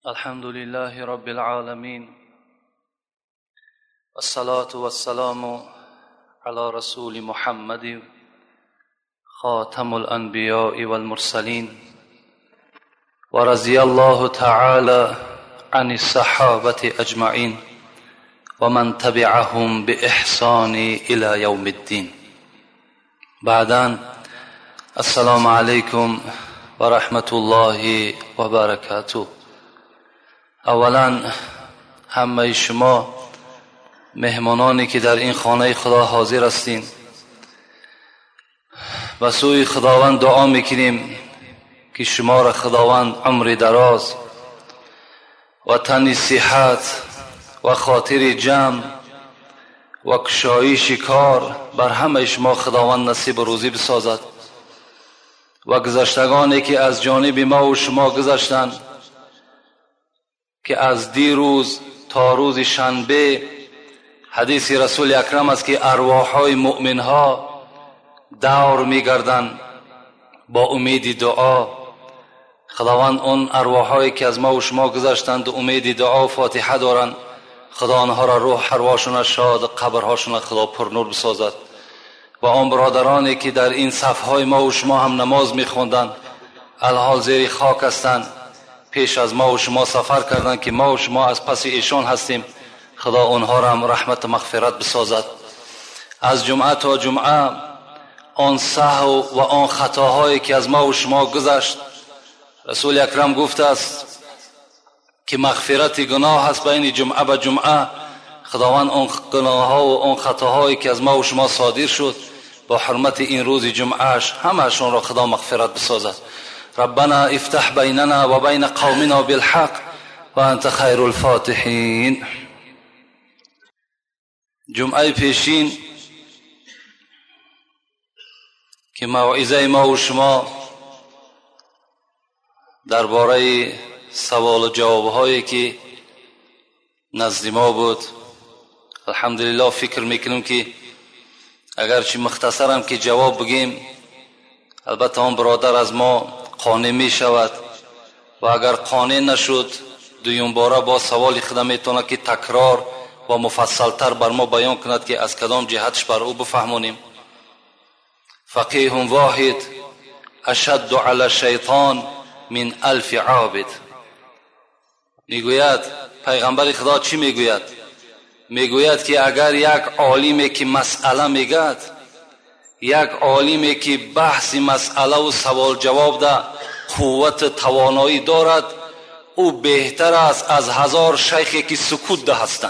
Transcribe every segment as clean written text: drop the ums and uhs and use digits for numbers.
الحمد لله رب العالمين والصلاة والسلام على رسول محمد خاتم الأنبياء والمرسلين ورضي الله تعالى عن الصحابة أجمعين ومن تبعهم بإحسان إلى يوم الدين. بعداً السلام عليكم ورحمة الله وبركاته. اولا همه شما مهمانانی که در این خانه خدا حاضر هستین و سوی خداوند دعا میکنیم که شما را خداوند عمر دراز و تن صحت و خاطر جمع و کشایش کار بر همه شما خداوند نصیب روزی بسازد و گذشتگانی که از جانب ما و شما گذشتند که از دیروز تا روز شنبه حدیث رسول اکرم است که ارواح‌های مؤمن‌ها دور می‌گردند با امید دعا. خداوند اون ارواح‌هایی که از ما و شما گذشتند امید دعا و فاتحه دارند، خدا آنها را روح ارواحشون شاد، قبرهاشون خدا پرنور بسازد. و آن برادرانی که در این صف‌های ما و شما هم نماز می‌خواندند الحال زیر خاک هستند، پیش از ما و شما سفر کردند که ما و شما از پس ایشان هستیم، خدا آنها را هم رحمت و مغفرت بسازد. از جمعه تا جمعه آن سهو و آن خطاهایی که از ما و شما گذشت، رسول اکرم گفته است که مغفرت گناه هست بین جمعه و جمعه. خداوند آن گناه‌ها و آن خطاهایی که از ما و شما صادر شد با حرمت این روز جمعهش همه‌شون را خدا مغفرت بسازد. ربنا افتح بیننا و بین قومنا بالحق و انت خیر الفاتحین. جمعه پیشین که موعظه ما و شما درباره سوال و جواب‌هایی که نزد ما بود، الحمدلله فکر میکنم که اگرچه مختصرم که جواب بگیم، البته آن برادر از ما قانع می شود و اگر قانع نشد دویم باره با سوال خدا میتونه که تکرار و مفصلتر بر ما بیان کند که از کدام جهتش بر او بفهمونیم. فقیه واحد اشد علی الشیطان من 1000 عابد. میگوید پیغمبر خدا چی میگوید؟ میگوید که اگر یک عالمی که مسئله میگد، یک عالمی که بحث مسئله و سوال جواب ده قوت توانایی دارد، او بهتر است از 1000 شیخی که سکوت ده هستند.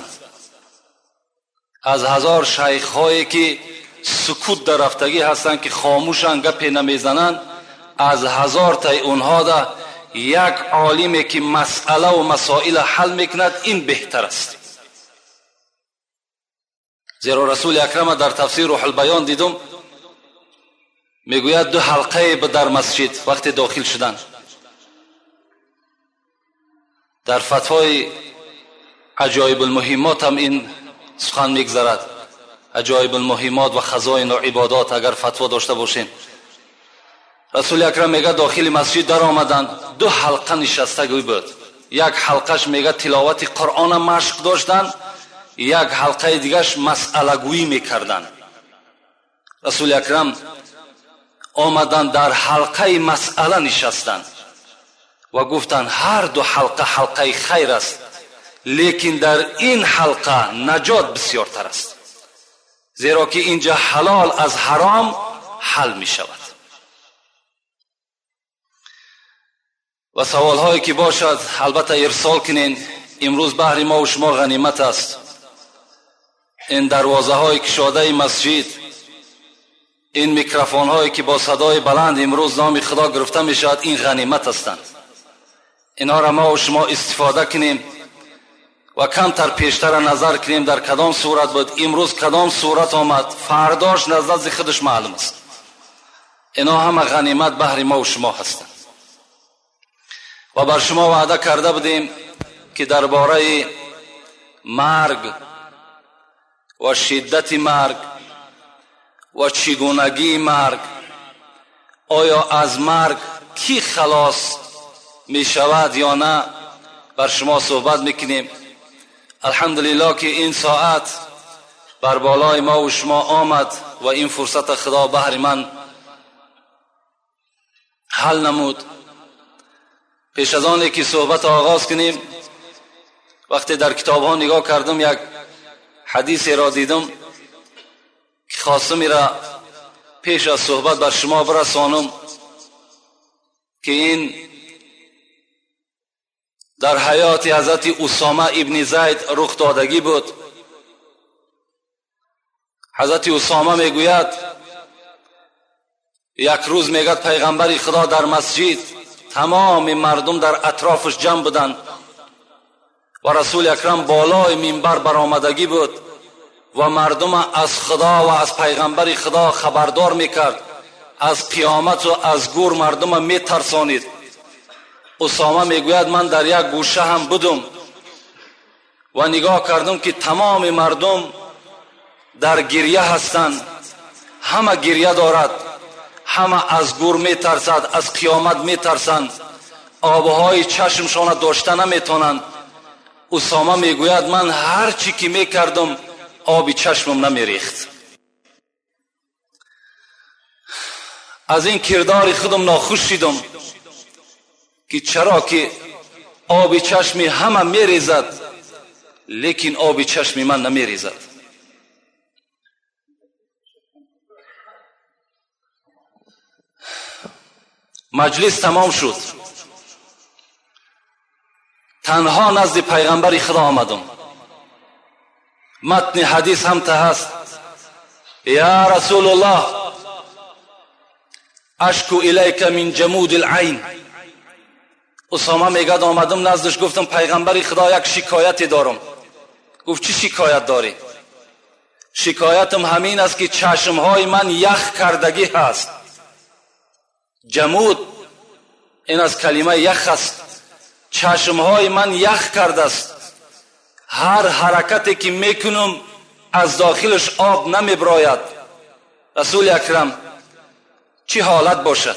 از 1000 شیخ هایی که سکوت ده رفتگی هستند که خاموشن گپی نمیزنند، از 1000 تای اونها ده یک عالمی که مسئله و مسائل حل میکند این بهتر است. زیرا رسول اکرم در تفسیر روح البیان دیدم میگوید 2 حلقه در مسجد وقتی داخل شدن. در فتوای عجایب المهمات هم این سخن میگذرد. عجایب المهمات و خزائن و عبادات اگر فتوا داشته باشین، رسول اکرم میگه داخل مسجد در آمدن 2 حلقه نشستگی بود. یک حلقش میگه تلاوت قرآن مشق داشتن، یک حلقه دیگرش مسئله گویی میکردن. رسول اکرم آمدن در حلقه مسئله نشستن و گفتن هر 2 حلقه حلقه خیر است، لیکن در این حلقه نجات بسیارتر است، زیرا که اینجا حلال از حرام حل می شود. و سوال هایی که باشد البته ارسال کنین. امروز بهر ما و شما غنیمت است. این دروازه های کشاده مسجد، این میکروفون هایی که با صدای بلند امروز نام خدا گرفته می شود، این غنیمت هستند. اینا را ما و شما استفاده کنیم و کمتر پیشتر نظر کنیم در کدام صورت بود، امروز کدام صورت آمد، فرداش نزد خودش معلوم است. اینا همه غنیمت بهر ما و شما هستند. و بر شما وعده کرده بودیم که درباره مرگ و شدت مرگ و چگونگی مرگ، آیا از مرگ کی خلاص می شود یا نه، بر شما صحبت میکنیم. الحمدلله که این ساعت بر بالای ما و شما آمد و این فرصت خدا بهر من حل نمود. پیش از آن که صحبت آغاز کنیم، وقتی در کتاب ها نگاه کردم یک حدیث را دیدم که خواستم را پیش از صحبت بر شما برسانم که این در حیات حضرت اسامه ابن زید رخ دادگی بود. حضرت اسامه میگوید یک روز میگد پیغمبر خدا در مسجد، تمام مردم در اطرافش جمع بودند و رسول اکرم بالای منبر برآمدگی بود و مردم از خدا و از پیغمبر خدا خبردار میکرد، از قیامت و از گور مردم میترسانید. اسامه میگوید من در یک گوشه هم بودم و نگاه کردم که تمام مردم در گریه هستند، همه گریه دارد، همه از گور میترسد، از قیامت میترسند، آبهای چشمشان داشته نمیتونند. اسامه میگوید من هر چی که میکردم آبی چشمم نمیریخت. از این کردار خودم ناخوش شدم که چرا که آبی چشمی همه میریزد لیکن آبی چشمی من نمیریزد. مجلس تمام شد، تنها نزد پیغمبر خدا آمدم. متن حدیث هم ته هست: یا رسول الله اشکو الیک من جمود العین. اسامه میگد آمدم نزدش، گفتم پیغمبر خدا یک شکایتی دارم. گفت چی شکایت داری؟ شکایتم همین است که چشمهای من یخ کردگی هست. جمود این از کلمه یخ است. چشمهای من یخ کرده است، هر حرکتی که میکنم از داخلش آب نمیبراید. رسول اکرم چی حالت باشد؟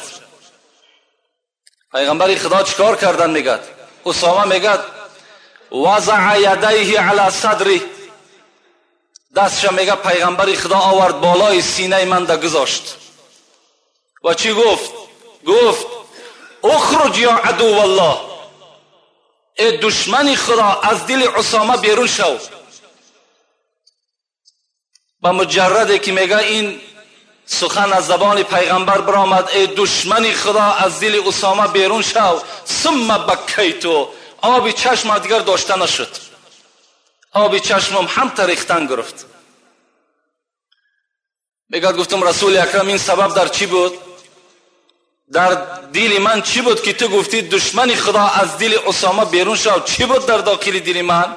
پیغمبر خدا چیکار کردن؟ میگد اسامه میگد وضع یدیه علی صدری، دستش میگه پیغمبر خدا آورد بالای سینه من ده گذاشت و چی گفت؟ گفت اخرج یا عدو الله، ای دشمن خدا از دل اسامه بیرون شو. با مجرده که میگه این سخن از زبان پیغمبر برآمد، ای دشمن خدا از دل اسامه بیرون شو، ثم بکیتو، آبی چشم دیگر داشته نشد، آبی چشمم هم تریختن گرفت. میگه گفتم رسول اکرم این سبب در چی بود؟ در دل من چی بود که تو گفتی دشمن خدا از دل اسامه بیرون شو؟ چی بود در داخل دل من؟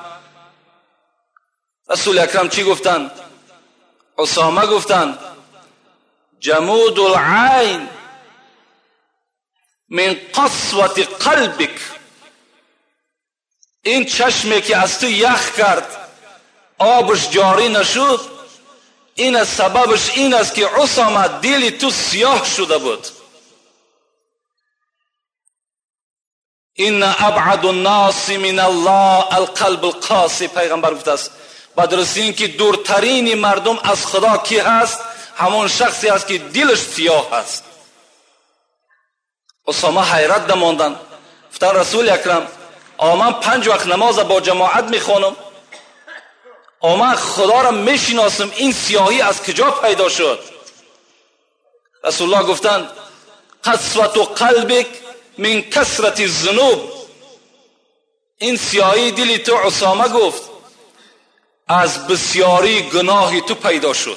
رسول اکرم چی گفتن؟ اسامه گفتن جمود العین من قسوت قلبک، این چشمی که از تو یخ کرد آبش جاری نشد، این سببش این است که اسامه دل تو سیاه شده بود. این ابعد الناس من الله القلب القاسی، پیغمبر گفته است بدرستی این که دورترین مردم از خدا کی هست؟ همون شخصی است که دلش سیاه هست. اسامه حیرت ماندن، گفتن رسول اکرم من 5 وقت نماز با جماعت میخوانم، من خدا را میشناسم، این سیاهی از کجا پیدا شد؟ رسول الله گفتند قسوت قلبک من کثرت الذنوب، این سیاهی دل تو اسامه گفت از بسیاری گناهی تو پیدا شد.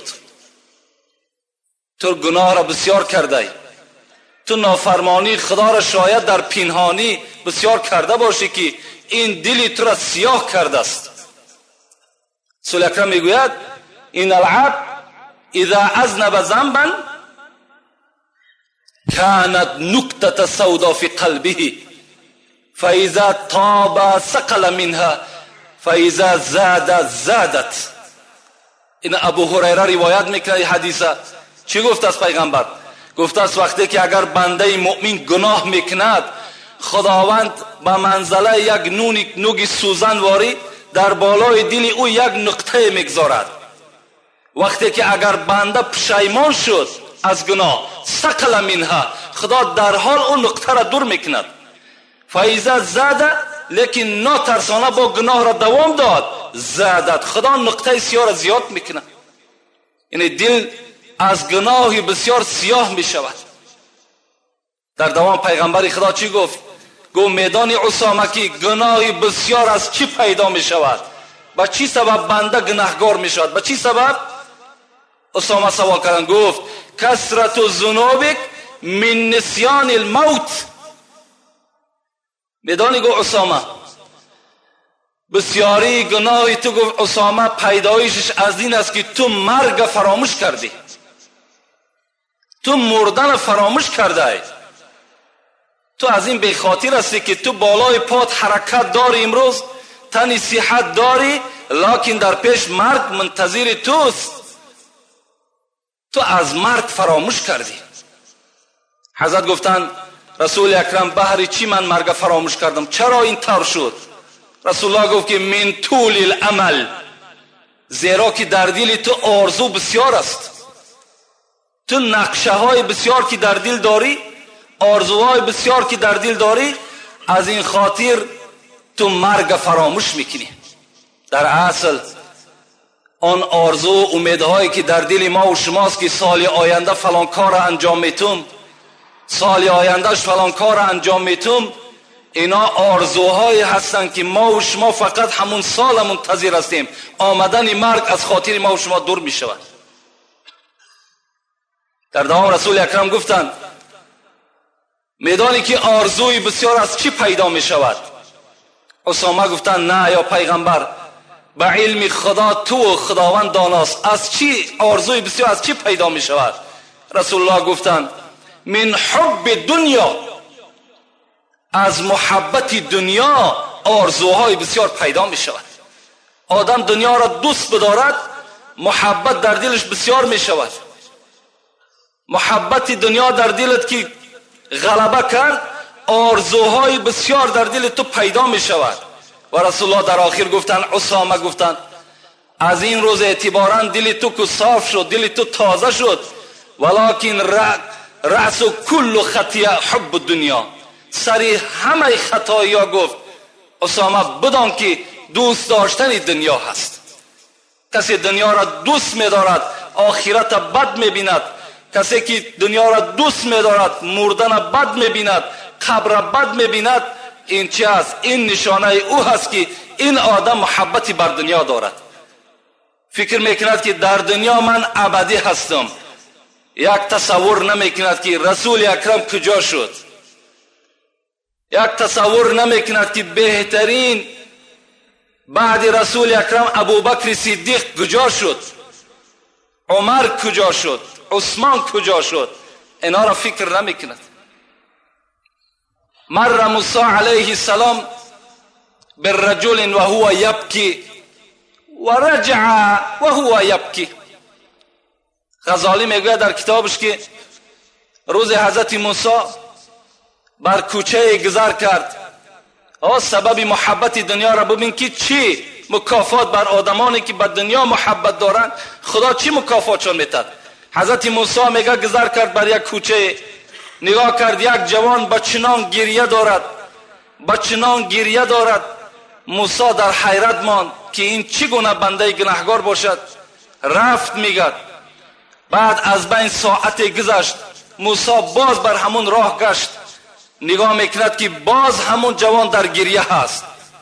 تو گناه را بسیار کرده، تو نافرمانی خدا را شاید در پنهانی بسیار کرده باشی که این دل تو را سیاه کرده است. رسول اکرم میگوید این العبد اذا اذنب ذنبا كانت نکته سودا فی قلبه فاذا تاب ثقل منها فاذا زاد زادت. این ابو هریره روایت میکنه حدیثه. چی گفت از پیغمبر؟ گفته است وقتی که اگر بنده مؤمن گناه میکند خداوند به منزله یک نوگ سوزنواری در بالای دل او یک نقطه میگذارد. وقتی که اگر بنده پشیمان شد از گناه، سقل منها، خدا در حال اون نقطه را دور میکند. فایزه زاده، لیکن ناترسانه با گناه را دوام داد، زادت، خدا نقطه سیاه را زیاد میکند. یعنی دل از گناه بسیار سیاه میشود. در دوام پیغمبر خدا چی گفت؟ گفت میدان اسامه که گناه بسیار از چی پیدا میشود؟ با چی سبب بنده گناهگار میشود؟ با چی سبب؟ اسامه سوال کردن، گفت کثرت الذنوبک من نسیان الموت. میدانی گفت اسامه بسیاری گناه تو، گفت اسامه پیدایشش از این است که تو مرگ فراموش کردی، تو مردن فراموش کرده. تو از این بیخاطر هستی که تو بالای پات حرکت داری، امروز تنی صحت داری، لکن در پیش مرگ منتظر توست. تو از مرگ فراموش کردی. حضرت گفتن رسول اکرم بهر چی من مرگ فراموش کردم؟ چرا این طور شد؟ رسول الله گفت که من طول الامل، زیرا که در دل تو آرزو بسیار است، تو نقشه های بسیار که در دل داری، آرزوهای بسیار که در دل داری، از این خاطر تو مرگ فراموش میکنی. در اصل آن آرزو و امیدهایی که در دل ما و شماست که سال آینده فلان کار را انجام میتم، سال آیندهش فلان کار را انجام میتم، اینا آرزوهایی هستند که ما و شما فقط همون سال منتظر هستیم. آمدن مرگ از خاطر ما و شما دور میشود. در دوام رسول اکرم گفتند میدانی که آرزوی بسیار از چی پیدا می شود؟ اسامه گفتن نه یا پیغمبر، به علم خدا تو و خداوند داناست، از چی آرزوی بسیار از چی پیدا می شود؟ رسول الله گفتن من حب دنیا، از محبت دنیا آرزوهای بسیار پیدا می شود. آدم دنیا را دوست بدارد، محبت در دلش بسیار می شود. محبت دنیا در دلت که غلبه کرد، آرزوهای بسیار در دل تو پیدا می شود. و رسول الله در آخر گفتن، اسامه گفتن از این روز اعتباراً دل تو که صاف شد، دل تو تازه شد، ولکن رأس کل خطیه حب دنیا، سری همه خطایی ها گفت اسامه بدان که دوست داشتن دنیا هست. کسی دنیا را دوست می دارد آخرت بد می بیند، کسی که دنیا را دوست می دارد مردن بد می بیند، قبر بد می بیند. این چی است؟ این نشانه او هست که این آدم محبتی بر دنیا دارد. فکر میکند که در دنیا من ابدی هستم، یک تصور نمیکند که رسول اکرم کجا شد، یک تصور نمیکند که بهترین بعد رسول اکرم ابوبکر صدیق کجا شد، عمر کجا شد، عثمان کجا شد. اینا را فکر نمیکند. مر موسی علیه السلام بالرجل و هو یبکی و رجع و هو یبکی. غزالی میگوید در کتابش که روز حضرت موسی بر کوچه گذر کرد. سبب محبت دنیا را ببین که چی مکافات بر آدمانی که به دنیا محبت دارند خدا چی مکافاتشون میتد. حضرت موسی میگه گذر کرد بر یک کوچه، نگاه کرد یک جوان بچنان گریه دارد، بچنان گریه دارد. موسی در حیرت ماند که این چی گونه بنده گناهگار باشد. رفت میگه. بعد از بین ساعت گذشت، موسی باز بر همون راه گشت، نگاه میکند که باز همون جوان در گریه هست.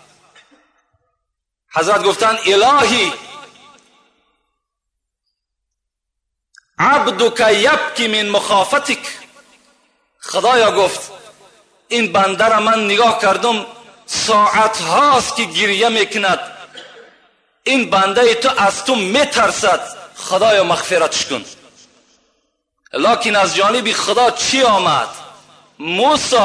حضرت گفتن الهی عبدک یبکی من مخافتک. خدایا گفت این بنده را من نگاه کردم ساعت هاست که گریه میکند، این بنده تو از تو میترسد، خدایا مغفرتش کن. لکن از جانب خدا چی آمد؟ موسی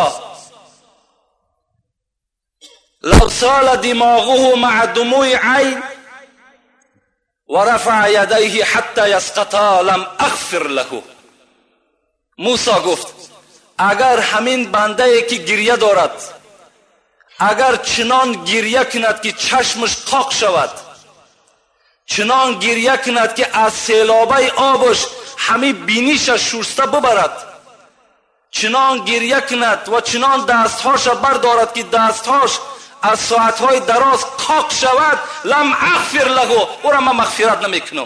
لو سال دماغه مع دموع عین و رفع یدیه حتی یسقطا لم اغفر له. موسی گفت اگر همین بنده که گریه دارد اگر چنان گریه کند که چشمش قاق شود، چنان گریه کند که از سیلابه آبش همین بینیش شسته ببرد، چنان گریه کند و چنان دستهاش بردارد که دستهاش از ساعتهای دراز قاق شود، لم اغفر له، او را من مغفرت نمیکنم.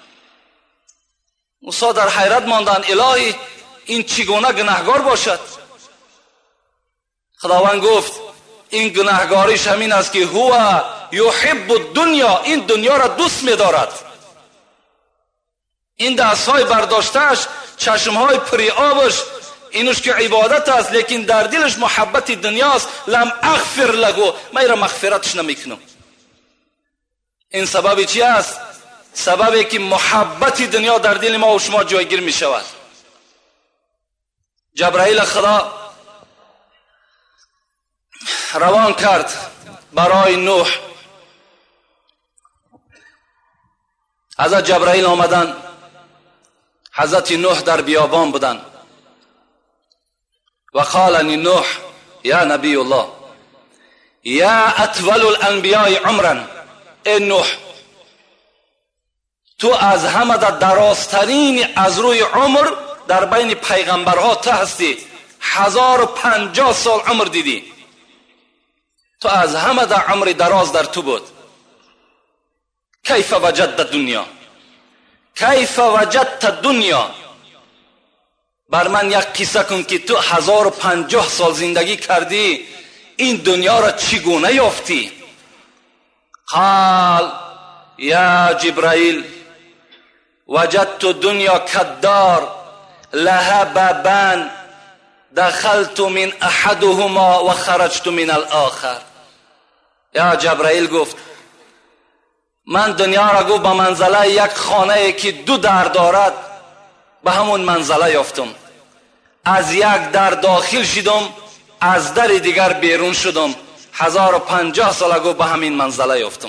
موسی در حیرت ماندن، الهی این چگونه گناهگار باشد؟ خداوند گفت این گناهگاریش همین است که هو یحب الدنیا، این دنیا را دوست می‌دارد. این دست‌های برداشته‌اش، چشم‌های پری آبش، اینش که عبادت است، لیکن در دلش محبت دنیاست. لم اغفر له، من را مغفرتش نمیکنم. این سبب چی است؟ سببی که محبت دنیا در دل ما و شما جایگیر می شود. جبرائیل خدا روان کرد برای نوح. حضرت جبرائیل آمدن، حضرت نوح در بیابان بودن و قال نوح یا نبی الله یا اطول الانبیاء عمرا، ای نوح تو از همه درازترین از روی عمر در بین پیغمبرها تو هستی، 1050 سال عمر دیدی، تو از همه در عمر دراز در تو بود. کیف وجدت دنیا، کیف وجدت دنیا، بر من یک قصه کن که تو 1050 سال زندگی کردی، این دنیا را چگونه یافتی؟ قال یا جبرائیل وجدت دنیا کدار لها بابان دخلت من احدهما و خرجت من الاخر. یا جبرائیل گفت من دنیا را گفت به منزله یک خانه که دو در دارد، به همون منزله یافتم. از یک در داخل شدم، از در دیگر بیرون شدم. 1050 سال گفت به همین منزله یافتم.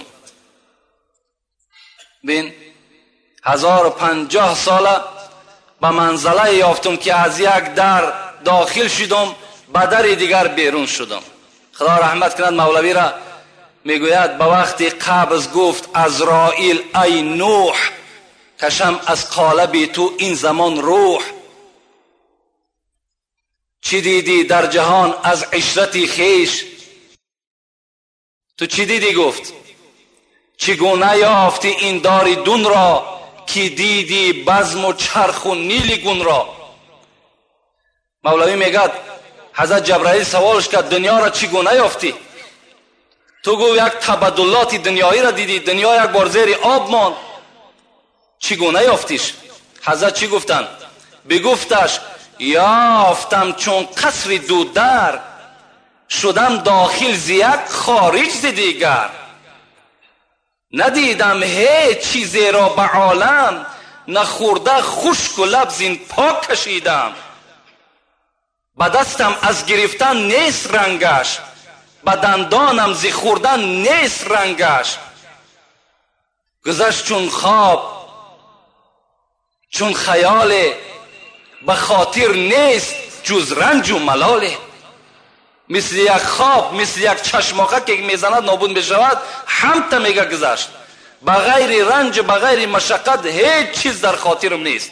بین 1050 سال به منزله یافتم که از یک در داخل شدم، به در دیگر بیرون شدم. خدا رحمت کند مولوی را میگوید به وقتی قبض گفت عزرائیل ای نوح کشم از قالب تو این زمان روح، چی دیدی در جهان از عشرتی خیش؟ تو چی دیدی؟ گفت چگونه یافتی این داری دون را که دیدی بزم و چرخ و نیلی گون را؟ مولوی میگد حضرت جبرائیل سوالش کرد دنیا را چگونه یافتی؟ تو گو یک تبدلات دنیایی را دیدی، دنیا یک بار زیر آب ماند، چگونه یافتیش؟ حضرت چی گفتن؟ بگفتش یافتم چون قصر دو در، شدم داخل ز یک خارج ز دیگر. ندیدم هیچ چیزی را به عالم، نخورده خشک و لب زین پاک کشیدم. به دستم از گرفتن نیست رنگش، به دندانم ز خوردن نیست رنگش. گذشت چون خواب چون خیال، به خاطر نیست جز رنج و ملال. مثل یک خواب، مثل یک چشماقه که میزند نابود بشود، همتا میگه گذشت. بغیر رنج بغیر مشقت هیچ چیز در خاطرم نیست.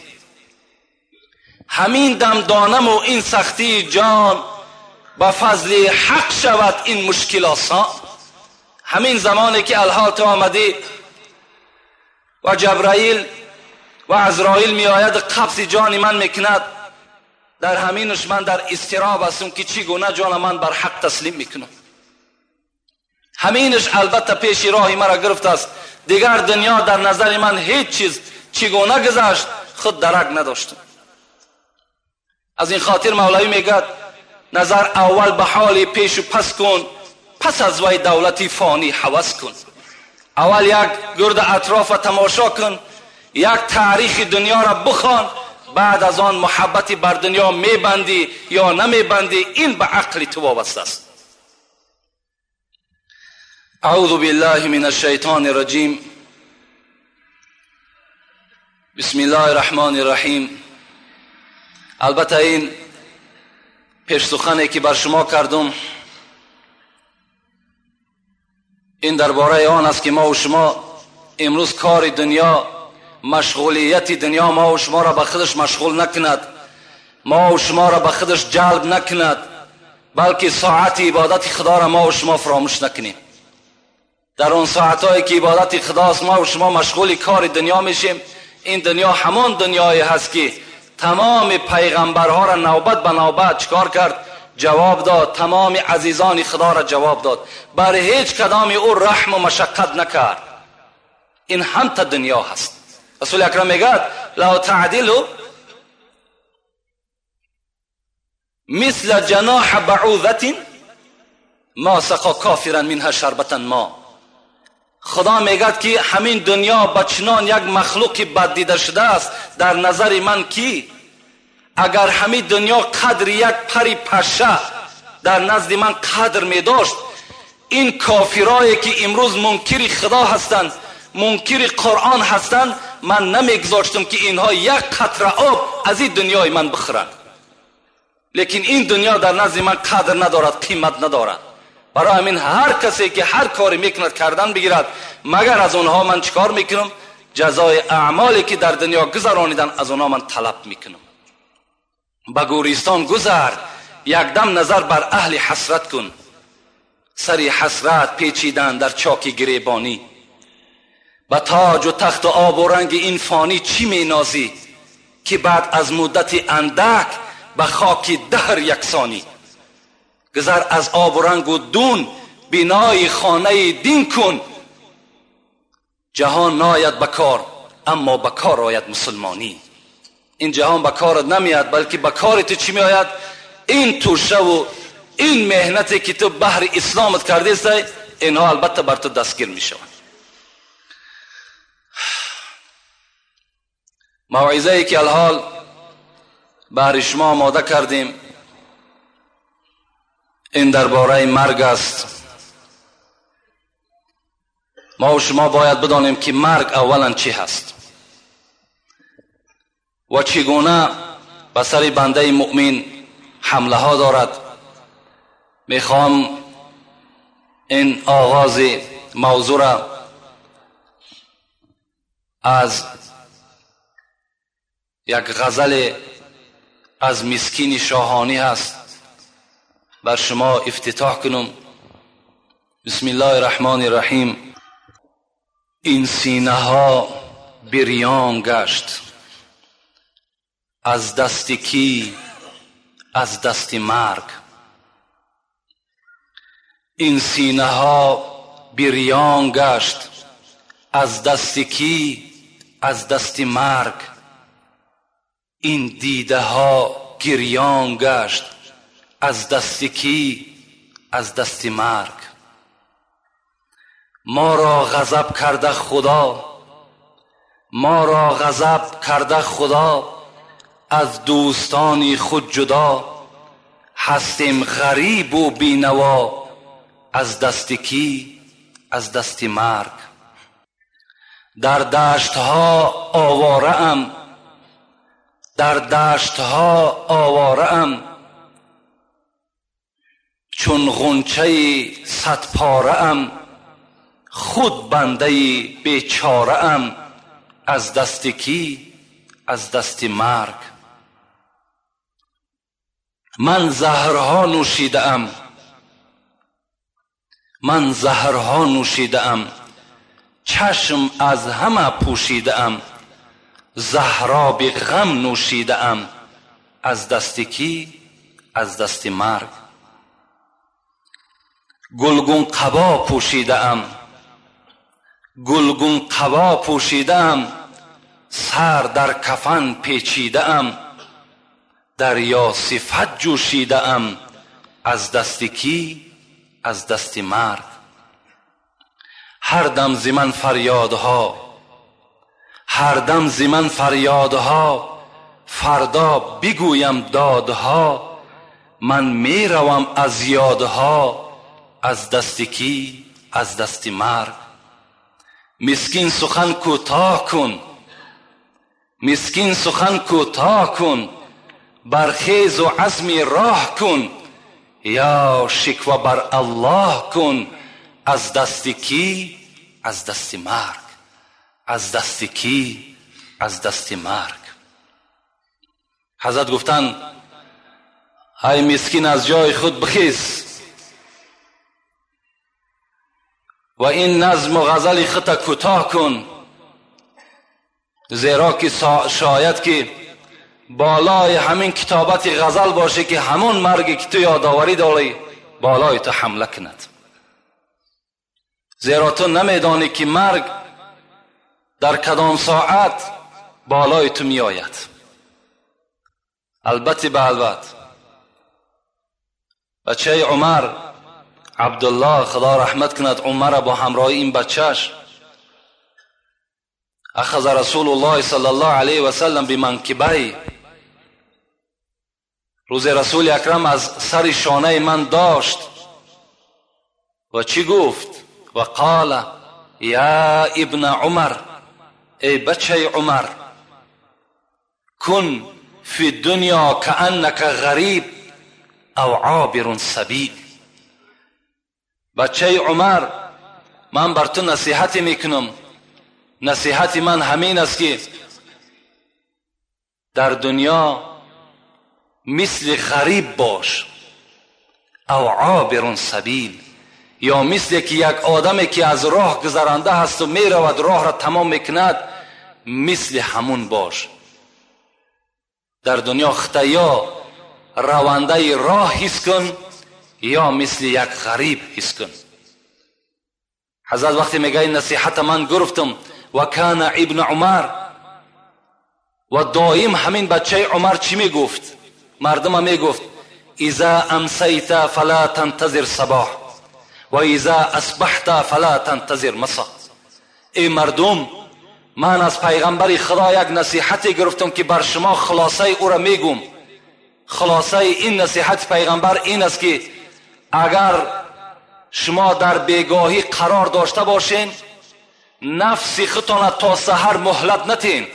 همین دم دانم و این سختی جان، با فضل حق شود این مشکل آسان. همین زمانی که الحال تو آمدی و جبرائیل و عزرائیل می آید قبض جان من میکند، در همینش من در اضطراب هستم که چگونه جان من بر حق تسلیم میکنم. همینش البته پیش راهی مرا گرفت است. دیگر دنیا در نظر من هیچ چیز چگونه گذشت خود درک نداشتم. از این خاطر مولوی میگد نظر اول به حال پیش و پس کن، پس از وی دولتی فانی هوس کن. اول یک گرد اطراف تماشا کن، یک تاریخ دنیا را بخوان، بعد از آن محبتی بر دنیا میبندی یا نمیبندی، این به عقل تو وابسته است. اعوذ بالله من الشیطان الرجیم. بسم الله الرحمن الرحیم. البته این پیش سخنی که بر شما کردم این درباره آن است که ما و شما امروز کار دنیا، مشغولیت دنیا ما و شما را به خودش مشغول نکند، ما و شما را به خودش جلب نکند، بلکه ساعت عبادت خدا را ما و شما فراموش نکنیم. در اون ساعتایی که عبادت خداست ما و شما مشغول کار دنیا میشیم. این دنیا همان دنیایی هست که تمام پیغمبرها را نوبت به نوبت چکار کرد؟ جواب داد. تمام عزیزان خدا را جواب داد. برای هیچ کدام او رحم و مشقت نکرد. این هم تا دنیا هست. رسول اکرم میگه لو تعدلوا مثل جناح بعوضة ما سقى کافرا منها شربة ما. خدا میگه که همین دنیا بچنان یک مخلوق بد دیده شده است در نظر من که اگر همین دنیا قدر یک پری پشه در نزد من قدر می داشت، این کافرایی که امروز منکر خدا هستند، منکر قرآن هستند، من نمیگذاشتم که اینها یک قطره آب از این دنیای من بخورند. لیکن این دنیا در نزد من قدر ندارد، قیمت ندارد. برای همین هر کسی که هر کاری میکند کردن بگیرد، مگر از اونها من چیکار میکنم؟ جزای اعمالی که در دنیا گذرانیدن از اونها من طلب میکنم. به گورستان گذر، یک دم نظر بر اهل حسرت کن. سری حسرت پیچیدن در چاک گریبانی. به تاج و تخت و آب و رنگ این فانی چی مینازی که بعد از مدت اندک به خاک دهر یکسانی. گذر از آب و رنگ و دون بنای خانه دین کن. جهان ناید بکار اما بکار آید مسلمانی. این جهان بکارت نمیاد، بلکه بکارت چی میآید؟ این توشه و این مهنتی که تو بحر اسلامت کرده است، اینها البته بر تو دستگیر میشوند. موعظه ای که الحال بر شما آماده کردیم این درباره مرگ است. ما و شما باید بدانیم که مرگ اولا چی هست و چگونه به سر بنده مؤمن حمله ها دارد. میخوام این آغاز موضوع را از یک غزل از مسکین شاهانی هست بر شما افتتاح کنم. بسم الله الرحمن الرحیم. این سینه ها بریان گشت از دست کی؟ از دست مرگ. این سینه ها بریان گشت از دست کی؟ از دست مرگ. این دیده ها گریان گشت از دست کی؟ از دست مرگ. ما را غضب کرده خدا، ما را غضب کرده خدا، از دوستان خود جدا. هستیم غریب و بینوا از دست کی؟ از دست مرگ. در دشت ها آواره ام، در دشت ها آواره ام، چون غنچه صد پاره ام، خود بنده بیچاره ام از دست کی؟ از دست مرگ. من زهرها نوشیده ام، من زهرها نوشیده ام، چشم از همه پوشیده ام، زهراب غم نوشیده ام از دست کی؟ از دست مرگ. گلگون قبا پوشیده ام، گلگون قبا پوشیده ام، سر در کفن پیچیده ام، دریا صفت جوشیده ام از دست کی؟ از دست مرگ. هر دم ز من فریادها، هر دم ز من فریادها، فردا بگویم دادها، من می روم از یادها از دست کی؟ از دست مرگ. مسکین سخن کوتاه کن، مسکین سخن کوتاه کن، برخیز و عزمی راه کن، یا شکوه بر الله کن. از دست کی؟ از دست مرگ. از دست کی؟ از دست مرگ. حضرت گفتن ای مسکین از جای خود بخیز و این نظم و غزل خود کوتاه کن، زیرا که شاید که بالای همین کتابت غزل باشه که همون مرگی که تو یادآوری داری بالای تو حمله کند. زیرا تو نمیدانی که مرگ در کدام ساعت بالای تو می آید. البته به البته بچه عمر عبدالله خدا رحمت کند، عمر با همراه این بچهش اخذ رسول الله صلی الله علیه و سلم بمنکبه، روز رسول اکرم از سر شانه من داشت و چی گفت؟ و قال یا ابن عمر، ای بچه عمر، کن فی الدنیا کأنک غریب او عابر سبیل. بچه عمر، من بر تو نصیحت میکنم، نصیحت من همین است که در دنیا مثل غریب باش او عابر سبیل، یا مثل که یک آدمی که از راه گذرانده هست و میرود راه را تمام میکند مثل همون باش. در دنیا خطا یا رونده راه حس کن یا مثل یک غریب حس کن. حضرت وقتی میگه این نصیحت من گرفتم و کان ابن عمر، و دائم همین بچه عمر چی میگفت؟ مردم میگفت اذا امسیت فلا تنتظر صباح و اذا اصبحت فلا تنتظر مساء. ای مردم، من از پیغمبر خدا یک نصیحتی گرفتم که بر شما خلاصه او را میگم. خلاصه این نصیحت پیغمبر این است که اگر شما در بیگاهی قرار داشته باشین، نفس خودتان تا سحر مهلت ندین.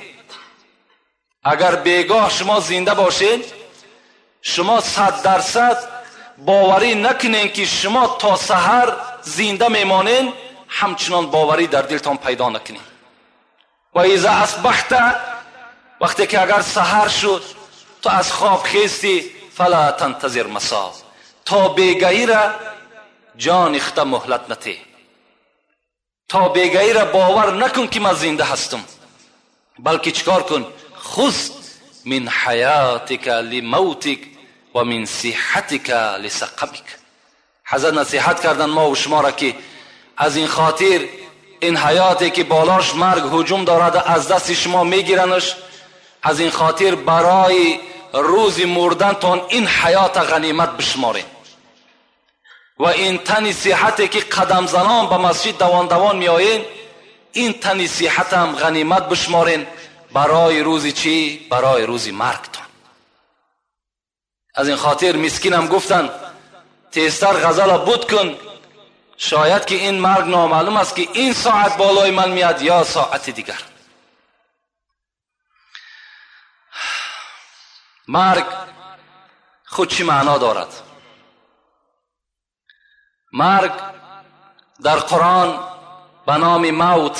اگر بیگاه شما زنده باشین، شما 100% باوری نکنین که شما تا سحر زنده میمانین، همچنان باوری در دلتان پیدا نکنین. و اذا اصبحت، وقتی که اگر سحر شد تو از خواب خیستی، فلا تنتظر مساء، تا بیگاهی را جان اخت مهلت نتی، تا بیگاهی را باور نکن که من زنده هستم، بلکه چیکار کن؟ خذ من حیاتک لموتک و من صحتک لسقمک. حضرت نصیحت کردن ما و شما را که از این خاطر این حیاتی که بالاش مرگ هجوم دارد از دست شما میگیرنش، از این خاطر برای روز مردنتان این حیات غنیمت بشمارین. و این تن صحتی که قدم زنان به مسجد دوان می آیین، این تن صحت هم غنیمت بشمارین برای روز چی؟ برای روز مرگتان. از این خاطر مسکینم گفتن تیزتر غزل بود کن، شاید که این مرگ نامعلوم است که این ساعت بالای من میاد یا ساعت دیگر. مرگ خود چی معنا دارد؟ مرگ در قرآن به نام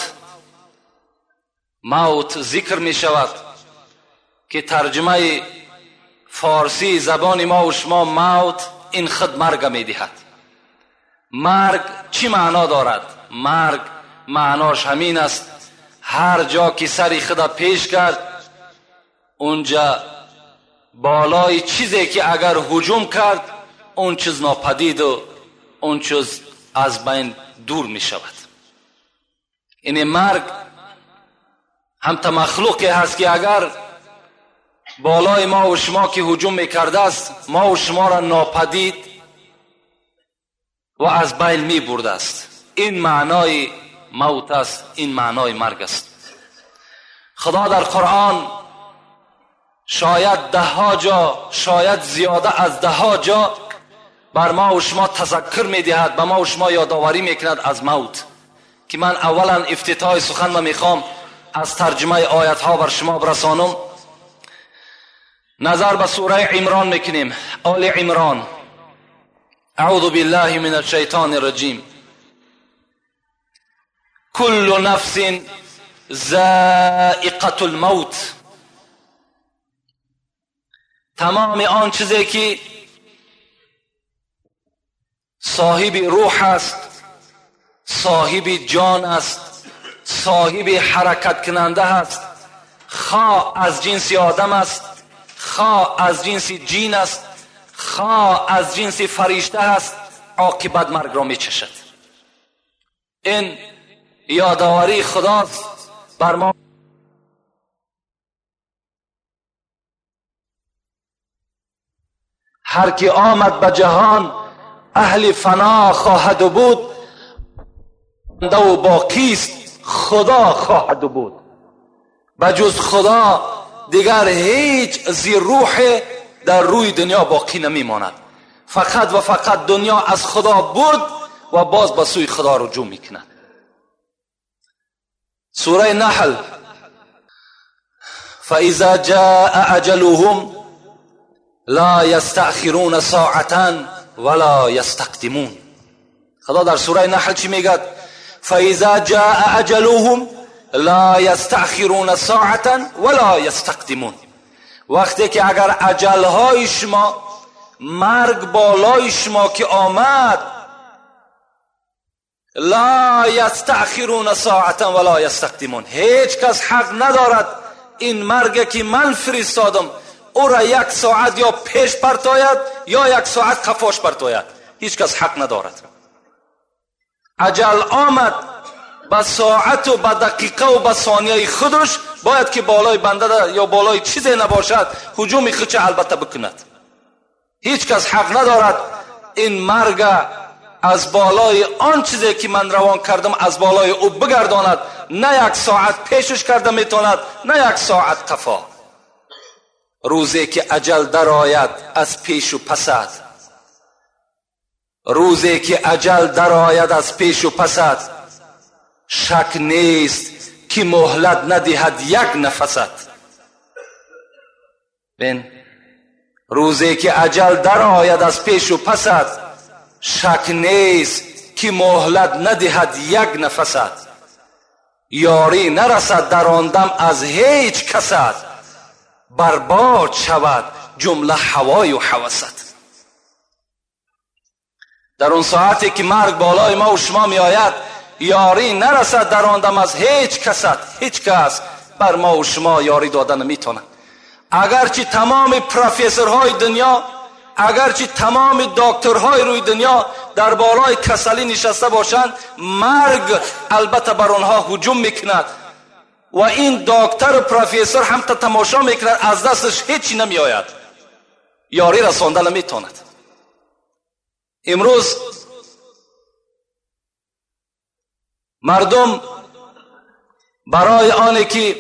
موت ذکر می شود که ترجمه فارسی زبان ما و شما موت این خود مرگ می دهد. مرگ چی معنا دارد؟ مرگ معناش همین است هر جا که سری خدا پیش کرد اونجا بالای چیزی که اگر هجوم کرد اون چیز ناپدید و اون چیز از بین دور می شود. این مرگ هم تا مخلوقی هست که اگر بالای ما و شما که هجوم می کرده است ما و شما را ناپدید و از بین می برده است. این معنای موت است، این معنای مرگ است. خدا در قرآن شاید 10 جا، شاید زیاده از 10 جا بر ما و شما تذکر می دهد، به ما و شما یادآوری می کند از موت. که من اولا افتتاح سخن را می خوام از ترجمه آیت ها بر شما برسانم. نظر به سوره عمران میکنیم. آل عمران. اعوذ بالله من الشیطان الرجیم. کل نفس ذائقة الموت. تمام آن چیزی که صاحب روح است، صاحب جان است، صاحب حرکت کننده است، خواه از جنس آدم است، خواه از جنس جین است، خواه از جنس فرشته است، عاقبت مرگ را می چشد. این یادآوری خداست بر ما. هر کی آمد به جهان اهل فنا خواهد بود و باقیست خدا خواهد بود. بجز خدا دیگر هیچ زی روح در روی دنیا باقی نمیماند. فقط و فقط دنیا از خدا بود و باز به سوی خدا رجوع میکند. سوره نحل. فاذا جاء اجلهم لا یستأخرون ساعتا ولا یستقدمون. خدا در سوره نحل چی میگه؟ فاذا جاء اجلهم لا یستأخرون ساعتا ولا یستقدمون. وقتی که اگر اجلهای شما، مرگ بالای شما که آمد، لا یستأخرون ساعتا ولا یستقدمون، هیچ کس حق ندارد این مرگ که من فرستادم او را 1 ساعت یا پیش پرتاید یا 1 ساعت قفاش پرتاید. هیچ کس حق ندارد. اجل آمد، با ساعت و با دقیقه و با ثانیه خودش باید که بالای بنده یا بالای چیزی نباشد هجوم خودش البته بکند. هیچ کس حق ندارد این مرگ از بالای آن چیزی که من روان کردم از بالای او بگرداند. نه 1 ساعت پیشش کرده میتواند، نه 1 ساعت قفا. روزی که اجل در آید از پیش و پسد، روزی که اجل در آید از پیش و پسد، شک نیست که مهلت ندهد 1 نفست. بین روزی که اجل در آید از پیش و پسد، شک نیست که مهلت ندهد 1 نفست. یاری نرسد در آن دم از هیچ کست، برباد شود جمله هوای و هوست. در اون ساعتی که مرگ بالای ما و شما می آید، یاری نرسد در آن دم از هیچ کست. هیچ کس بر ما و شما یاری دادن نمی تواند. اگرچه تمام پروفسورهای دنیا، اگرچه تمام دکترهای روی دنیا در بالای کسلی نشسته باشند، مرگ البته بر آنها هجوم میکند و این دکتر و پروفسور هم تماشا میکند، از دستش هیچی نمی آید، یاری رساندن نمیتواند. امروز مردم برای آنی که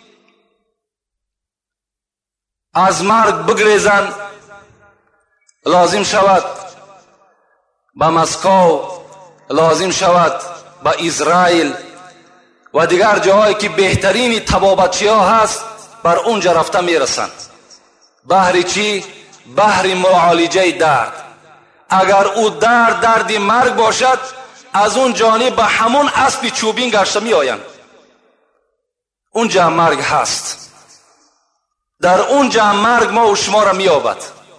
از مرگ بگریزند لازم شود به مسکو، لازم شود به اسرائیل و دیگر جاهایی که بهترین طبابتچی ها هست بر اونجا رفته میرسند. بهر چی؟ بهر معالجه درد. اگر او درد مرگ باشد، از اون جانب به همون اسب چوبین گشته می آیند. اونجا مرگ هست، در اونجا مرگ ما و شما را می یابد.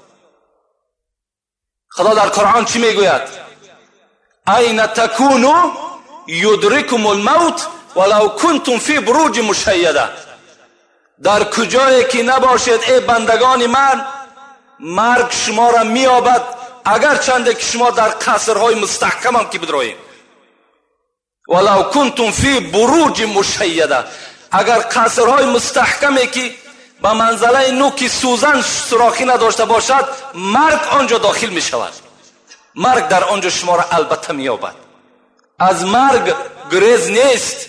خدا در قرآن چی می گوید؟ این تکونو یدرکم الموت ولو کنتم فی بروج مشیده. در کجایی که نباشید ای بندگان من، مرگ شما را می یابد، اگر چنده که شما در قصرهای مستحکم هم که بدروید. ولو کنتم فی بروج مشیده، اگر قصرهای مستحکمی که به منزله نوک سوزن سوراخی نداشته باشد، مرگ آنجا داخل می شود. مرگ در آنجا شما را البته می یابد. از مرگ گریز نیست.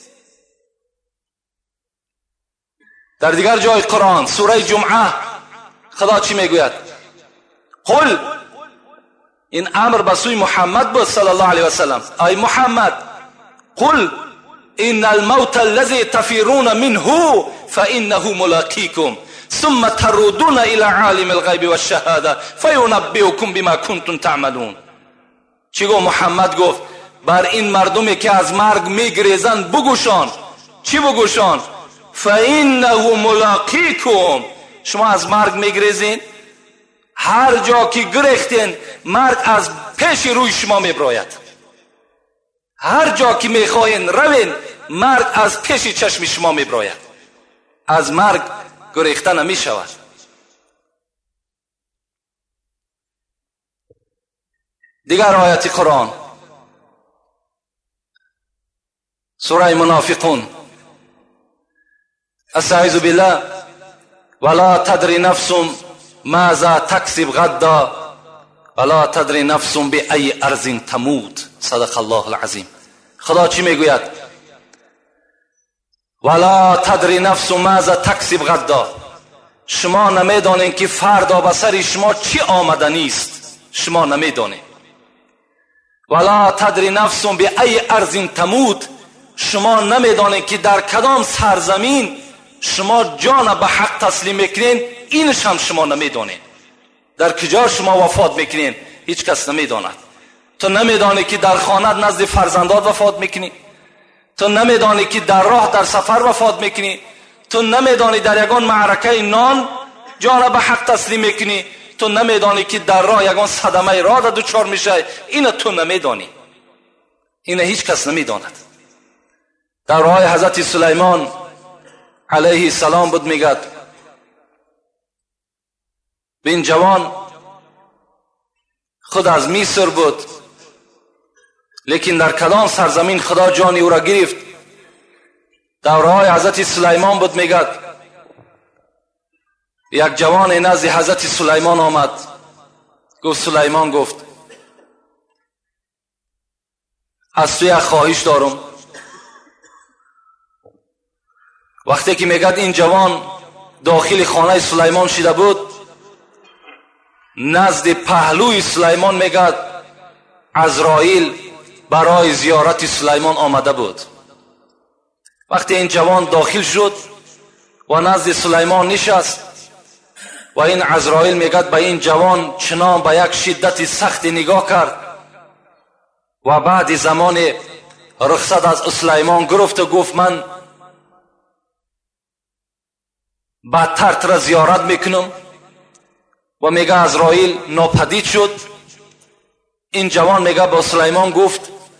در دیگر جای قرآن سوره جمعه خدا چی می گوید؟ قل، این امر به سوی محمد بود صلی الله علیه و سلم. ای محمد، قل ان الموت الذي تفرون منه فانه ملاقيكم ثم تردون الى عالم الغیب و الشهاده فینبئکم بما کنتم تعملون. چی گفت محمد؟ گفت بر این مردمی که از مرگ میگریزند بگوشان. چی بگوشان؟ فانه ملاقیکم. شما از مرگ میگریزین، هر جا که گریختین مرگ از پیش روی شما میبراید. هر جا که میخواین روین مرگ از پیش چشم شما میبراید. از مرگ گریخته نمیشود. دیگر آیت قرآن سوره منافقون: استعیذ بالله ولا تدری نفس ماذا تکسب غدا ولا تدری نفس بأی ارض تموت. صدق الله العظیم. خدا چی میگوید؟ ولا تدری نفس ماذا تکسب غدا. شما نمیدانین که فردا به سر شما چی آمدنی است. شما نمیدانین. ولا تدری نفس بأی ارض تموت. شما نمیدانین که در کدام سرزمین شما جان به حق تسلیم میکنین. اینش هم شما نمیدانین. در کجا شما وفات میکنین هیچ کس نمیداند. تو نمیدانی که در خانه نزد فرزندات وفات میکنی. تو نمیدانی که در راه در سفر وفات میکنی. تو نمیدانی در یگان معرکه نان جان به حق تسلیم میکنی. تو نمیدانی که در راه یگان صدمه راه دچار میشه. اینو تو نمیدانی. اینو هیچ کس نمیداند. در راه حضرت سلیمان علیه السلام بود میگد این جوان خود از مصر بود، لیکن در کدام سرزمین خدا جانی او را گرفت. دورهای حضرت سلیمان بود میگد یک جوان نزد حضرت سلیمان آمد. گفت سلیمان گفت از تو یک خواهش دارم. وقتی که میگد این جوان داخل خانه سلیمان شده بود، نزد پهلوی سلیمان میگد عزرائیل برای زیارت سلیمان آمده بود. وقتی این جوان داخل شد و نزد سلیمان نشست و این عزرائیل میگد به این جوان چنان به یک شدت سخت نگاه کرد و بعد زمان رخصت از سلیمان گرفت و گفت من بدتر تر زیارت میکنم و میگه عزرائیل ناپدید شد. این جوان میگه با سلیمان گفت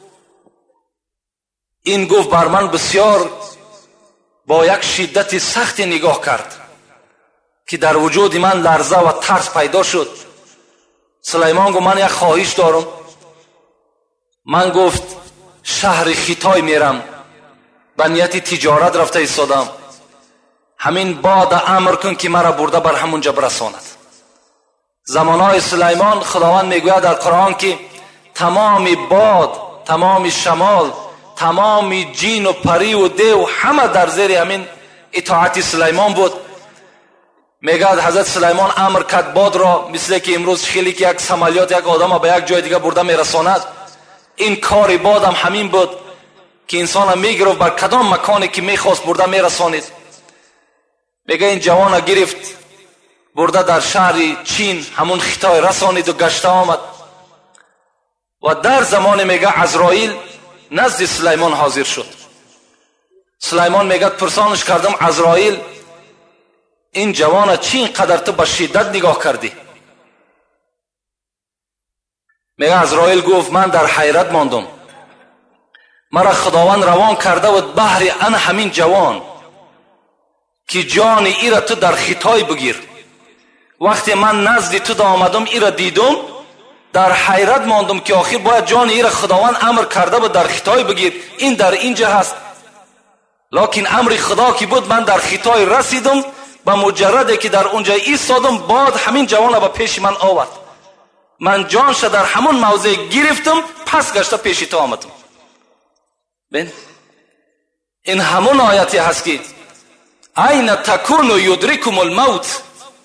این گفت بر من بسیار با یک شدت سخت نگاه کرد که در وجود من لرزه و ترس پیدا شد. سلیمان گفت من یک خواهش دارم. من گفت شهر خیتای میرم، به نیت تجارت رفته ایستادم. همین باد امر کن که مرا برده بر همونجا برساند. زمانهای سلیمان خداوند میگوید در قرآن که تمام باد، تمام شمال، تمام جین و پری و دیو همه در زیر همین اطاعت سلیمان بود. میگوید حضرت سلیمان امر کرد باد را، مثل که امروز خیلی که یک سمالیات یک آدم به یک جای دیگه برده میرساند. این کار باد هم همین بود که انسان میگرفت بر کدام مکانی که میخواست برده میرسانید. میگه این جوان گرفت برده در شهر چین همون خیتای رسانید و گشته آمد و در زمان میگه عزرائیل نزد سلیمان حاضر شد. سلیمان میگه پرسانش کردم عزرائیل این جوان چین قدر تو به شدت نگاه کردی؟ میگه عزرائیل گفت من در حیرت ماندم. مرا خداوند روان کرده و بهر ان همین جوان که جان ای را تو در خیتای بگیر. وقتی من نزد تو آمدم ای را دیدم، در حیرت ماندم که آخر باید جان ای را خداوند امر کرده و در خیتای بگیر. این در اینجا هست. لکن امر خدا که بود من در خیتای رسیدم، با مجرد که در اونجا ایستادم باد همین جوان را به پیش من آورد. من جانش در همون موضع گرفتم، پس گشته پیش تو آمدم. بین این همون آیتی هست که این تکون یدرکم الموت.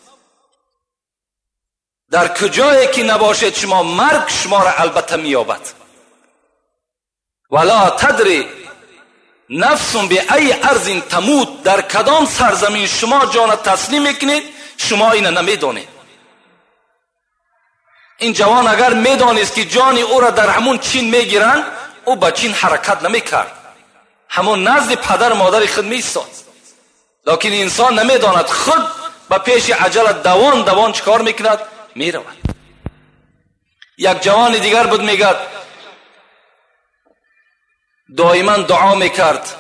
در کجایی که نباشد شما مرگ شما را البته میابد. ولا تدری نفس به ای ارض تموت، در کدام سرزمین شما جان تسلیم میکنید شما این نمیدانید. این جوان اگر میدانست که جان او را در همون چین میگیرند او به چین حرکت نمیکرد، همون نزد پدر مادر خود میستاد. لیکن انسان نمیداند خود به پیش عجل دوان چیکار میکند؟ میرود. یک جوان دیگر بود میگد دائما دعا میکرد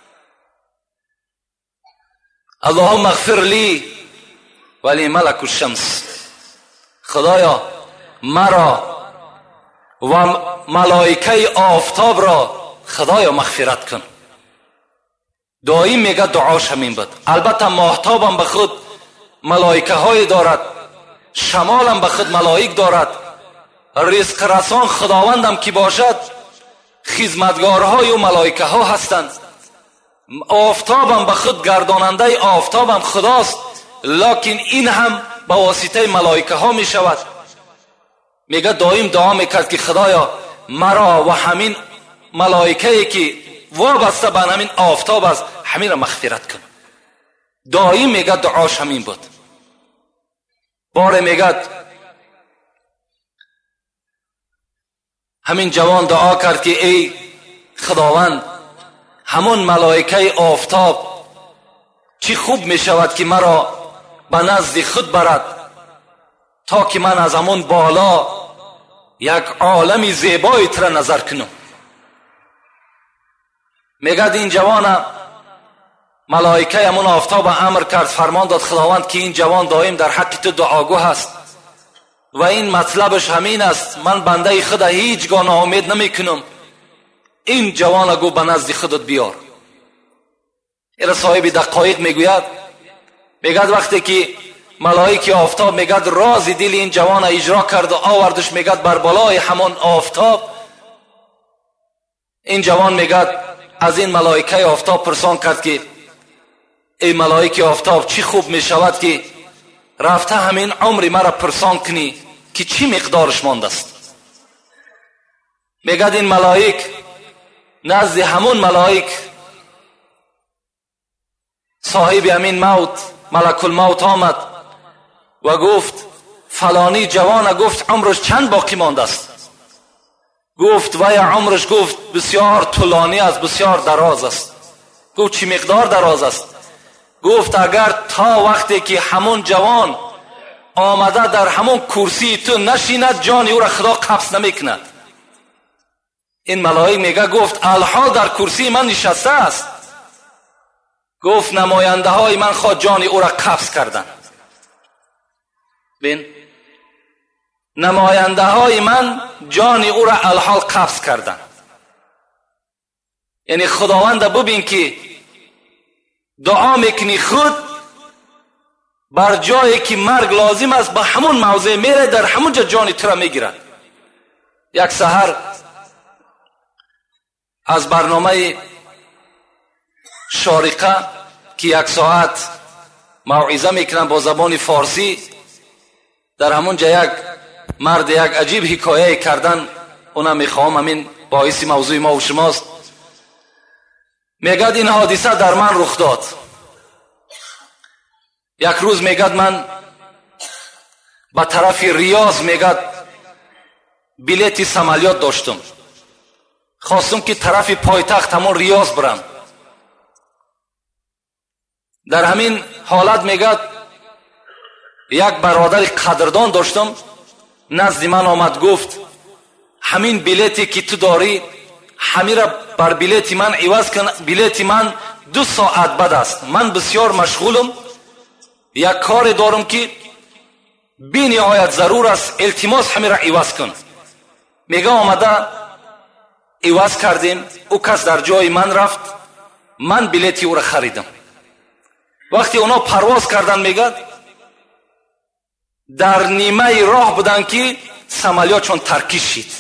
اللهم اغفر لی ولی ملک الشمس، خدایا مرا و ملائکه آفتاب را خدایا مغفرت کن. دائم میگه دعاش همین بود. البته ماهتاب هم به خود ملائکه های دارد، شمال هم به خود ملائک دارد، رزق رسان خداوند هم که باشد خدمتگارهای و ملائکه ها هستند. آفتاب هم به خود گرداننده آفتاب هم خداست، لکن این هم به واسطه ملائکه ها می شود. میگه دائم دعا میکرد که خدایا مرا و همین ملائکه‌ای که وابسته به همین آفتاب است همین را مغفرت کن. دائم میگه دعاش همین بود. باره میگه همین جوان دعا کرد که ای خداوند همون ملائکه آفتاب چی خوب می شود که مرا به نزد خود برد تا که من از همون بالا یک عالم زیبایی را نظر کنم. میگد این جوان ملائکه همون آفتاب امر کرد، فرمان داد خداوند که این جوان دائم در حق تو دعاگو هست و این مطلبش همین است، من بنده خدا هیچگاه ناامید نمی کنم، این جوان گو به نزد خودت بیار. این صاحب دقایق میگوید میگد وقتی که ملائکه آفتاب میگد راز دل این جوان اجرا کرد و آوردش میگد بر بالای همان آفتاب، این جوان میگد از این ملائکه آفتاب پرسان کرد که ای ملائکه آفتاب چی خوب میشود که رفته همین عمر مرا پرسان کنی که چی مقدارش مانده است. میگد این ملائک نزد همون ملائک صاحب همین موت ملک الموت آمد و گفت فلانی جوان گفت عمرش چند باقی مانده است؟ گفت و یا عمرش گفت بسیار طولانی است، بسیار دراز است. گفت چی مقدار دراز است؟ گفت اگر تا وقتی که همون جوان آمده در همون کرسی تو نشیند جان او را خدا قبض نمیکند. این ملائک میگه گفت الحال در کرسی من نشسته است. گفت نماینده های من خود جان او را قبض کردن. بین نماینده های من جان او را الحال قبض کردن. یعنی خداوند ببین که دعا میکنی خود بر جایی که مرگ لازم است به همون موضع میره، در همون جا جان تو را میگیرن. یک سحر از برنامه شارقه که 1 ساعت موعظه میکنن با زبان فارسی، در همون جا یک مرد یک عجیب حکایه کردن، اونم میخوام همین باعث موضوع ما و شماست. میگد این حادثه در من رخ داد. یک روز میگد من به طرف ریاض میگد بلیت سمالیات داشتم، خواستم که طرف پایتخت همون ریاض برم. در همین حالت میگد یک برادر قدردان داشتم نزد من آمد گفت همین بلیتی که تو داری همین را بر بلیت من عوض کن، بلیت من 2 ساعت بعد است، من بسیار مشغولم، یک کار دارم که بی نهایت ضرور است، التماس همین را عوض کن. میگه آمده عوض کردیم، او کس در جای من رفت، من بلیتی او را خریدم. وقتی اونا پرواز کردن میگه در نیمه راه بودن که سمالیات چون ترکیش شد.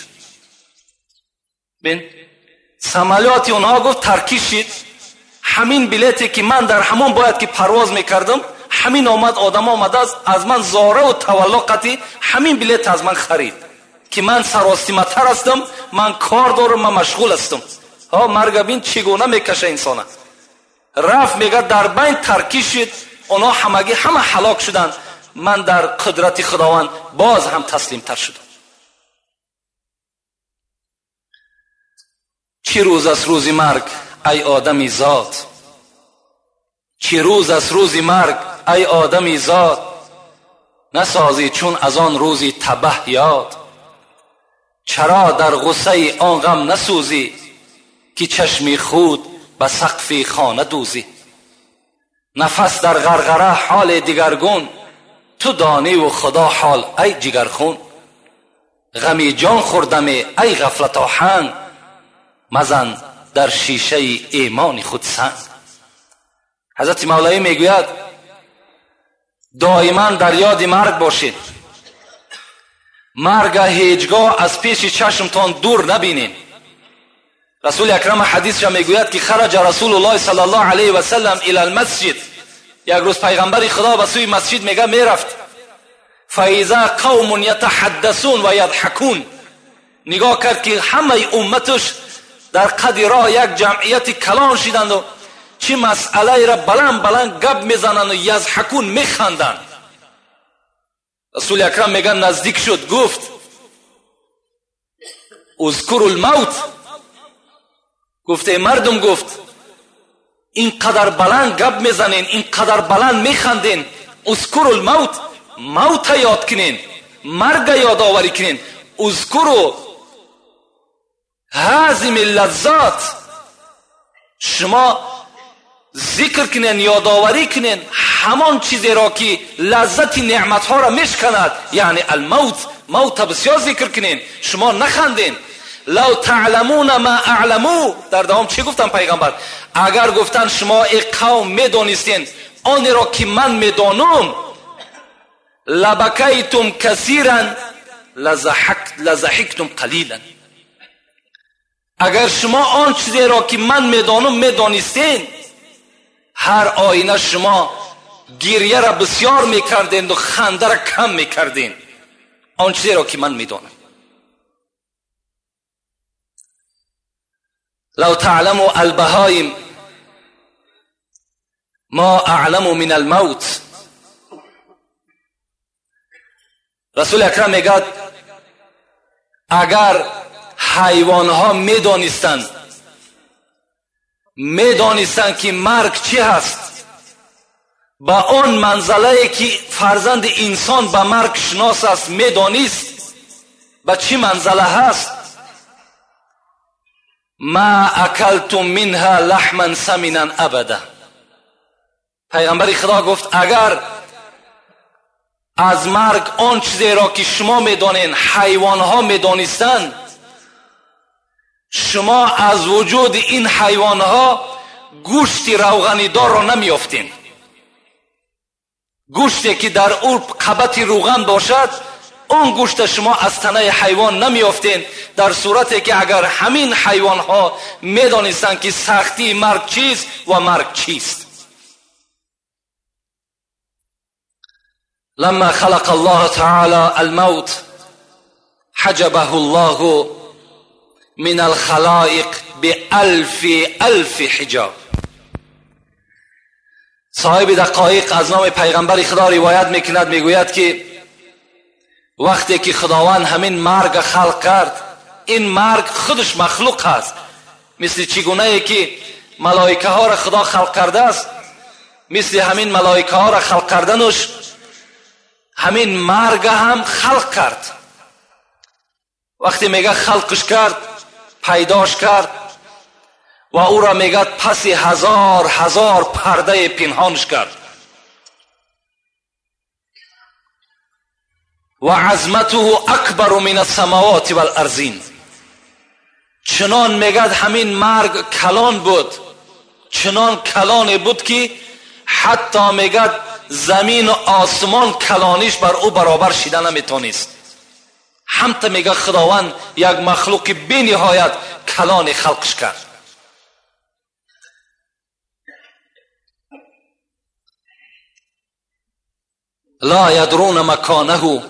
بین سمالیاتی اونها گفت ترکیش شد، همین بلیتی که من در همون باید که پرواز میکردم همین آمد، آدم آمد از من زاره و تولقتی همین بلیت از من خرید که من سراسیمتر هستم، من کار دارم، من مشغول هستم. ها مرگ بین چگونه میکشه انسانه. رفت میگه در بین ترکی شد، اونا همگی همه هلاک شدند، من در قدرت خداوند باز هم تسلیم تر شدم. چی روز است روزی مرگ ای آدمی ذات، چی روز است روزی مرگ ای آدمی ذات، نسازی چون از آن روزی تبه یاد. چرا در غصه آن غم نسوزی، که چشمی خود به سقف خانه دوزی. نفس در غرغره حال دیگرگون، تو دانی و خدا حال ای جگرخون. غمی جان خوردمی ای غفلت آهنگ، مزن در شیشه ایمان خود سنگ. حضرت مولوی میگوید دائما در یاد مرگ باشید، مرگ هیچگاه از پیش چشمتان دور نبینید. رسول اکرم حدیث را میگوید که خرج رسول الله صلی الله علیه و سلم الی المسجد، یک روز پیغمبر خدا به سوی مسجد میگه میرفت، فاذا قوم یتحدثون و یضحکون، نگاه کرد که همه امتش در قد راه یک جمعیت کلان شدند و چی مسئله را بلند بلند گپ میزنند و یضحکون میخندند. رسول اکرم میگه نزدیک شد، گفت اذکروا الموت، گفته مردم، گفت این قدر بلند گپ میزنین، این قدر بلند میخندین، اذکروا الموت، موت یاد کنین، مرگ یاد آوری کنین. اذکروا هازم اللذات، شما ذکر کنین، یادآوری کنین همان چیزی را که لذت نعمت ها را میشکند، یعنی الموت. موت بسیار ذکر کنین، شما نخندین. لو تعلمون ما اعلمو، در دوام چی گفتن پیغمبر؟ اگر گفتن شما ای قوم میدانستین آن را که من میدانم، لبکیتم کثیرا لضحکتم قلیلا. اگر شما آن چیزی را که من میدانم میدانستین، هر آینه شما گریه را بسیار میکردین و خنده را کم میکردین. آن چیزی را که من میدانم. لو تعلموا البهائم ما اعلم من الموت. رسول اکرم میگه اگر حیوان ها میدانستند که مرگ چی هست، با آن منزله که فرزند انسان به مرگ شناس است میدانست با چی منزله هست، ما اکلتم منها لحما سمنا ابدا. پیغمبر خدا گفت اگر از مرگ آن چیزی را که شما میدانین حیوان ها میدانستند، شما از وجود این حیوان ها گوشت روغنی دار را نمیافتین. گوشتی که در او قبط روغن باشد، اون گوشت شما از تنه حیوان نمیافتین، در صورتی که اگر همین حیوان ها میدانستند که سختی مرگ چیست و مرگ چیست. لما خلق الله تعالى الموت حجبه الله من الخلائق بألف حجاب. صاحب دقایق از نام پیغمبر خدا روایت میکند، میگوید که وقتی که خداوند همین مرگ خلق کرد، این مرگ خودش مخلوق است، مثل چگونه ای که ملائکه ها را خدا خلق کرده است، مثل همین ملائکه ها را خلق کردنش همین مرگ هم خلق کرد. وقتی میگه خلقش کرد، پیداش کرد و او را میگه پس هزار پرده پنهانش کرد. و عظمته اکبر من السماوات والارضین. چنان میگه همین مرگ کلان بود، چنان کلان بود که حتی میگه زمین و آسمان کلانیش بر او برابر شده نمیتونست. همتا میگه خداوند یک مخلوق بی نهایت کلان خلقش کرد. لا یدرون مکانه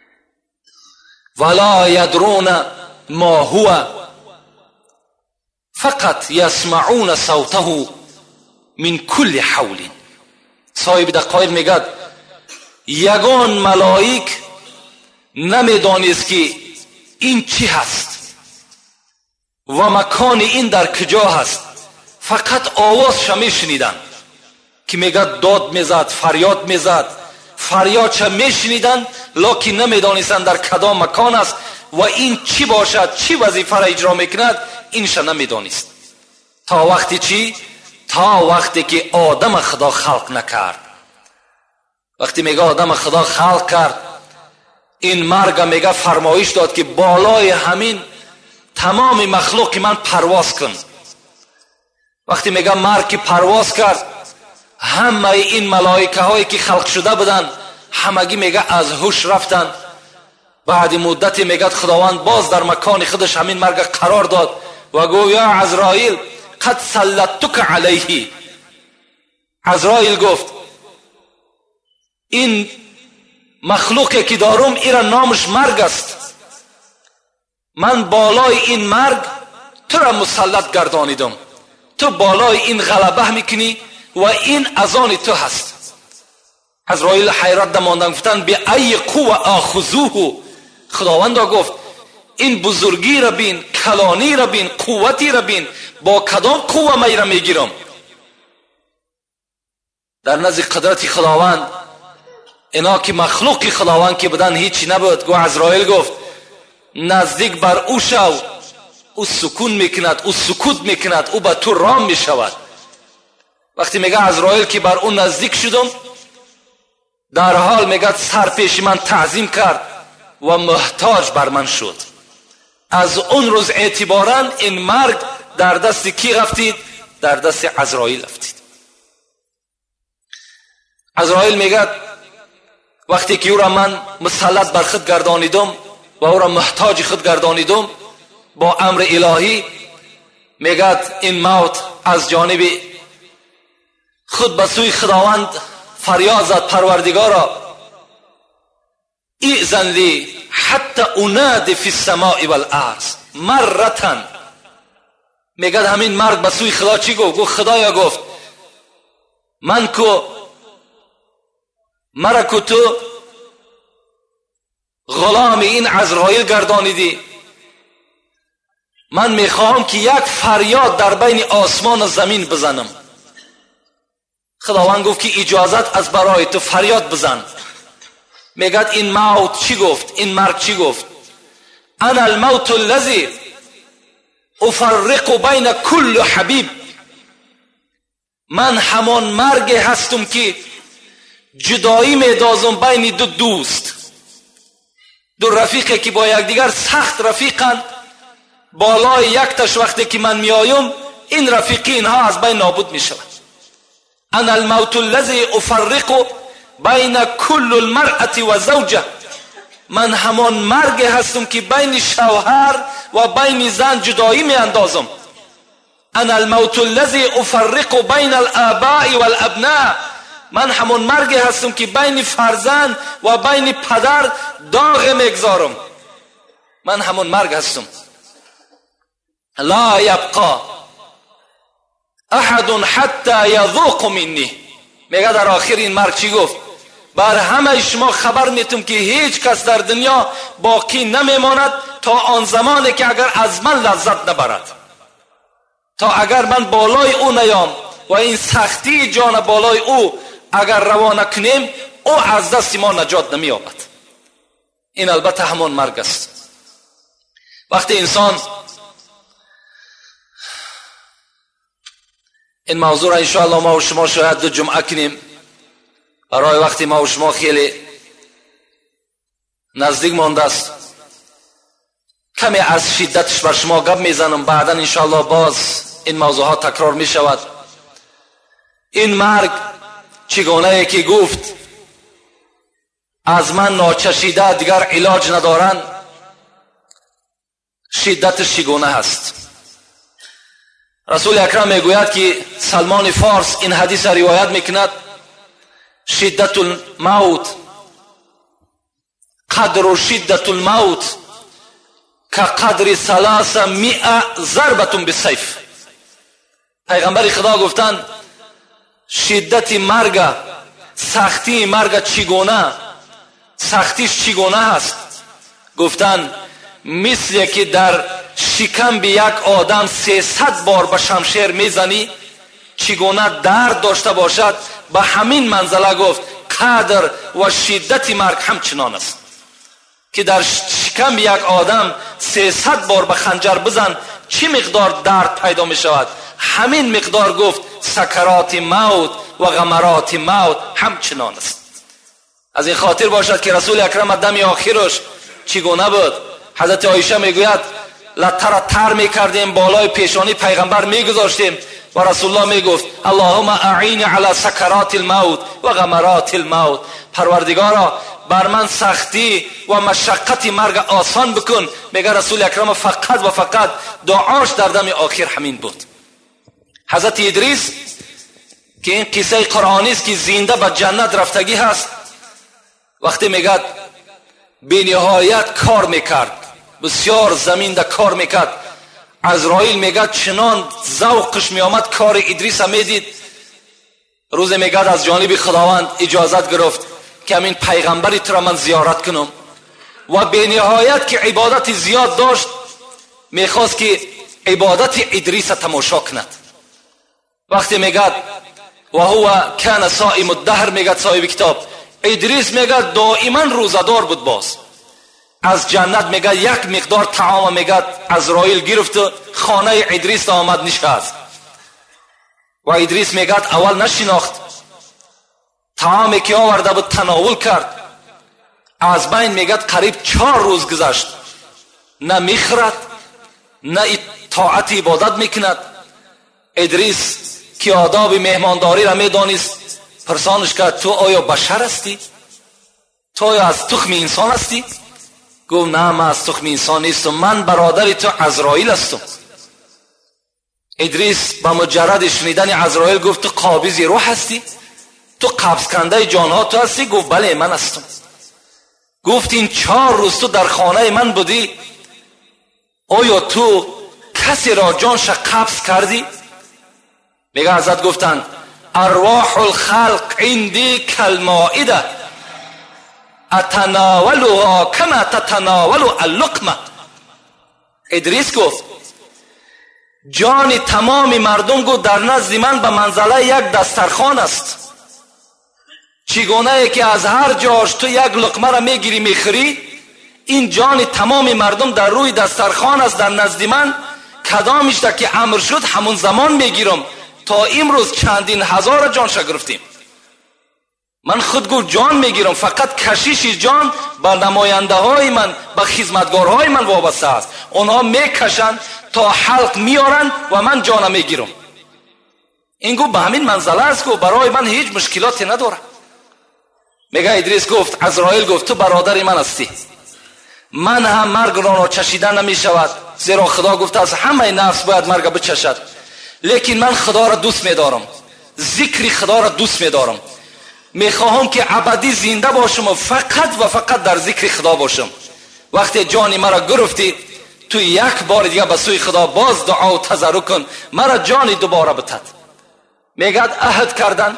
ولا یدرون ما هو فقط یسمعون صوته من کل حول. صاحب دقایق میگد یگان ملائک نمیدانست که این چی هست و مکان این در کجا هست، فقط آوازش میشنیدن که میگد داد میزد، فریاد میزد، فریادش میشنیدن لکن نمیدانستند در کدام مکان است و این چی باشد، چی وظیفه را اجرا میکند، اینش نمیدانست. تا وقتی چی؟ تا وقتی که آدم خدا خلق نکرد. وقتی میگه آدم خدا خلق کرد، این مرگ میگه فرمایش داد که بالای همین تمام مخلوق من پرواز کن. وقتی میگه مرگ که پرواز کرد، همه این ملائکه هایی که خلق شده بودن همگی میگه از هوش رفتن. بعد مدتی میگه خداوند باز در مکان خودش همین مرگ قرار داد و گفت یا عزرائیل قد سلطتک علیه. عزرائیل گفت این مخلوقی که دارم ایرا نامش مرگ است، من بالای این مرگ تو را مسلط گردانیدم، تو بالای این غلبه میکنی و این از آن تو هست. عزرائیل حیرت ماندن، گفتن به ای قوه آخذوه. خداوند گفت این بزرگی را بین، کلانی را بین، قوتی را بین، با کدام قوه می را میگیرم؟ در نزد قدرت خداوند اینا که مخلوق خداوند که بدن هیچی نبود. گو عزرائیل گفت نزدیک بر او شو، او سکون میکند، او سکوت میکند، او به تو رام میشود. وقتی میگه عزرائیل که بر اون نزدیک شدم، در حال میگه سر پیش من تعظیم کرد و محتاج بر من شد. از اون روز اعتبارا این مرگ در دست کی رفتید؟ در دست عزرائیل رفتید. عزرائیل میگه وقتی که او را من مسلط بر خود گردانیدم و او را محتاج خود گردانیدم با امر الهی، میگه این موت از جانب خود به سوی خداوند فریاد زد پروردگارا ایذن لی حتی انادی فی السماء والارض مرتن. میگه همین مرگ به سوی خدا چی گفت؟ گفت خدایا گفت من کو مرا کو تو غلام این عزرائیل گردانیدی، من میخواهم که یک فریاد در بین آسمان و زمین بزنم. خداوند گفت که اجازت از برای تو فریاد بزن. میگه این موت چی گفت؟ این مرگ چی گفت؟ انا الموت الذی افرق بین کل حبیب. من همان مرگ هستم که جدایی میدازم بین دو دوست، دو رفیقی که با یکدیگر سخت رفیقند. بالای یکتاش وقتی که من میایم این رفیقی اینها از بین نابود میشود. انا الموت الذی افرق بین کل المرأة و زوجه. من همان مرگ هستم که بین شوهر و بین زن جدایی می اندازم. انا الموت الذی افرق بین الآباء والابناء. من همان مرگ هستم که بین فرزند و بین پدر داغ میگذارم. من همان مرگ هستم. لا یبقى احد حتی یذوق منی. میگه در آخر این مرگ چی گفت؟ بر همه شما خبر میتم که هیچ کس در دنیا باقی نمیماند تا آن زمانی که اگر از من لذت نبرد، تا اگر من بالای او نیام و این سختی جان بالای او اگر روانه کنیم، او از دست ما نجات نمییابد. این البته همون مرگ است. وقتی انسان این موضوع را انشاءالله ما و شما شاید دو جمعه کنیم، برای وقتی ما و شما خیلی نزدیک مانده است. کمی از شدتش بر شما گپ میزنم، بعدا انشاءالله باز این موضوع ها تکرار می شود. این مرگ چگونه که گفت از من ناچشیده دیگر علاج ندارن، شدتش چگونه هست؟ رسول اکرم میگوید که سلمان فارس این حدیث روایت میکند شدت الموت قدر شدت الموت كقدر 300 ضربة بالسيف. پیغمبر خدا گفتن شدت مرگ، سختی مرگ چگونه، سختیش چگونه هست؟ گفتن مثل که در شکم یک آدم 300 بار به شمشیر میزنی چگونه درد داشته باشد، به همین منزله گفت قدر و شدت مرگ همچنان است که در شکم یک آدم 300 بار به خنجر بزن چه مقدار درد پیدا می شود، همین مقدار گفت سکرات موت و غمرات موت همچنان است. از این خاطر باشد که رسول اکرم دم آخرش چگونه بود؟ حضرت عایشه میگوید لطر تر میکردیم بالای پیشانی پیغمبر میگذاشتیم و رسول الله میگفت اللهم اعین علی سکرات الموت و غمرات الموت، پروردگارا بر من سختی و مشقت مرگ آسان بکن. میگه رسول اکرم فقط و فقط دعاش در دم آخر همین بود. حضرت ادریس که این قصه قرآنی است که زنده به جنت رفتگی هست، وقتی میگه به نهایت کار میکرد، بسیار زمین در کار میکرد، عزرائیل میگه چنان ذوقش میآمد کار ادریس میدید. روز میگه از جانب خداوند اجازت گرفت که همین پیغمبری تو را من زیارت کنم و به نهایت که عبادت زیاد داشت میخواست که عبادت ادریس تماشا کند. وقتی میگه و هو کان صائم الدهر، میگه صاحب کتاب ادریس میگه دائما روزدار بود. باز از جنت میگه یک مقدار طعام میگه عزرائیل گرفت خانه ادریس آمد نشست و ادریس میگه اول نشناخت، طعامی که آورده بود تناول کرد، از بین میگه قریب 4 روز گذشت، نه میخورد نه طاعت عبادت میکند. ادریس که آداب مهمانداری را میدانست پرسانش کرد تو آیا بشر هستی؟ تو آیا از تخم انسان هستی؟ گفت نه من از تخم انسان نیستم، من برادر تو عزرائیل هستم. ادریس با مجرد شنیدن عزرائیل گفت تو قابض روح هستی؟ تو قبض کننده جانها تو هستی؟ گفت بله من هستم. گفت این 4 روز تو در خانه من بودی، آیا تو کسی را جانش قبض کردی؟ میگه حضرت گفتن ارواح الخلق عندي كالمائده اتناولها كما تتناول اللقمه. ادریس گفت جان تمام مردم گو در نزد من به منزله یک دسترخوان است، چگونه ای که از هر جاش تو یک لقمه را میگیری میخوری، این جان تمام مردم در روی دسترخوان است در نزد من، کدامش در که امر شد همون زمان میگیرم. تا امروز چندین هزار جانش گرفتیم، من خود گو جان میگیرم، فقط کشیش جان به نماینده های من به خدمتگارهای من وابسته است، اونها میکشن تا حلق میارن و من جانم میگیرم. این گو به همین منزله است که برای من هیچ مشکلاتی نداره. میگه ادریس گفت عزرائیل گفت تو برادر من هستی، من هم مرگ را چشیدن نمی شود، زیرا خدا گفت از همه نفس باید مرگ بچشد، لیکن من خدا را دوست می‌دارم، ذکر خدا را دوست می‌دارم، می‌خواهم که ابدی زنده باشم و فقط در ذکر خدا باشم. وقتی جان مرا گرفتی تو یک بار دیگه به سوی خدا باز دعا و تضرع کن مرا جان دوباره بتد. میگه عهد کردن.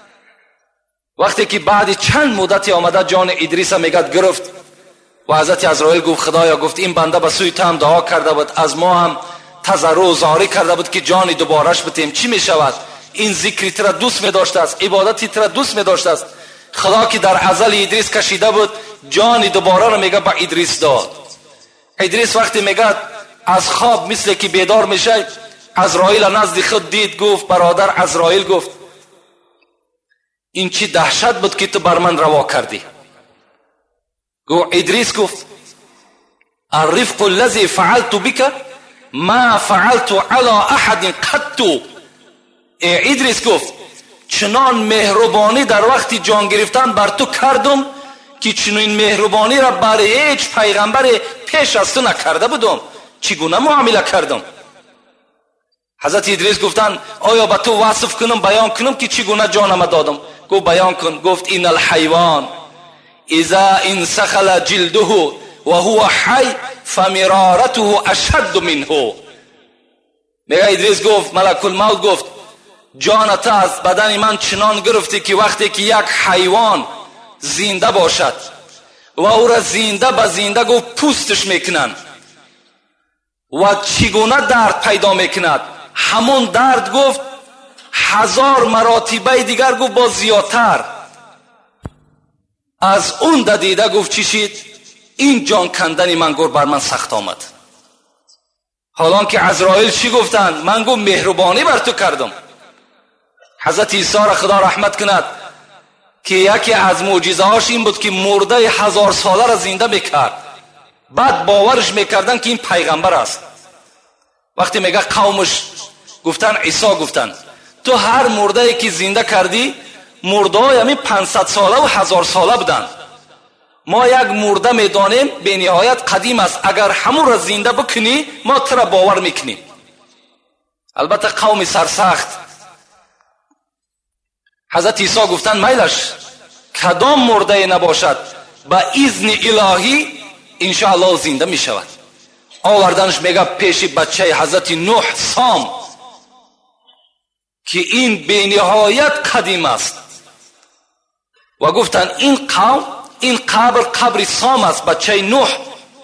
وقتی که بعد چند مدتی آمده جان ادریس میگه گرفت و حضرت عزرائیل گفت خدایا گفت این بنده به سوی تو هم دعا کرده بود، از ما هم تضرع و زاری کرده بود که جان دوبارهش بتیم، چی می شود؟ این ذکری تر دوست می داشته است، عبادتی تر دوست می داشته است. خدا که در ازل ادریس کشیده بود جان دوباره رو میگه به ادریس داد. ادریس وقتی میگه از خواب مثل که بیدار میشه عزرائیل نزد خود دید، گفت برادر عزرائیل گفت این چی دهشت بود که تو بر من روا کردی. گفت ادریس گفت الرفق الذي فعلت بك ما فعلت على احد قط. ادریس گفت چنان مهربانی در وقت جان گرفتن بر تو کردم که چنین مهربانی را برای هیچ پیغمبر پیش از تو نکرده بودم. چگونه معامله کردم؟ حضرت ادریس گفتن آیا به تو وصف کنم بیان کنم که چگونه جانم دادم؟ گفت بیان کن. گفت این الحیوان اذا انسخل جلده وهو حی فمرارته اشد منه. میگه ادریس گفت، ملک الموت گفت جانت از بدن من چنان گرفتی که وقتی که یک حیوان زنده باشد و او را زنده به زنده گفت پوستش میکنن و چگونه درد پیدا میکند، همون درد گفت 1000 مراتبه دیگر گفت با زیادتر از اون دیده گفت چی شد؟ این جان کندن من گفت بر من سخت آمد. حالان که عزرائیل چی گفتن؟ من گفت مهربانی بر تو کردم. حضرت عیسی را خدا رحمت کند که یکی از معجزه هاش این بود که مرده 1000 ساله را زنده میکرد، بعد باورش میکردن که این پیغمبر است. وقتی میگه قومش گفتن عیسی گفتن تو هر مرده که زنده کردی مرده های همین 500 ساله و 1000 ساله بودن، ما یک مرده میدانیم به نهایت قدیم است، اگر همون را زنده بکنی ما تو را باور میکنیم. البته قوم سرسخت حضرت عیسی گفتن میلش کدام مرده نباشد با اذن الهی انشاءالله زنده می شود. آوردنش میگه پیش بچه حضرت نوح سام که این به نهایت قدیم است و گفتن این قوم این قبر سام است، بچه نوح،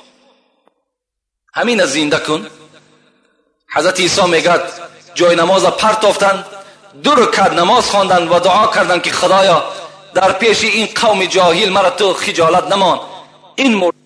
همین زنده کن. حضرت عیسی میگه جای نماز پرتافتند، 2 رکعت نماز خواندند و دعا کردند که خدایا در پیش این قوم جاهل مرا تو خجالت نمان، این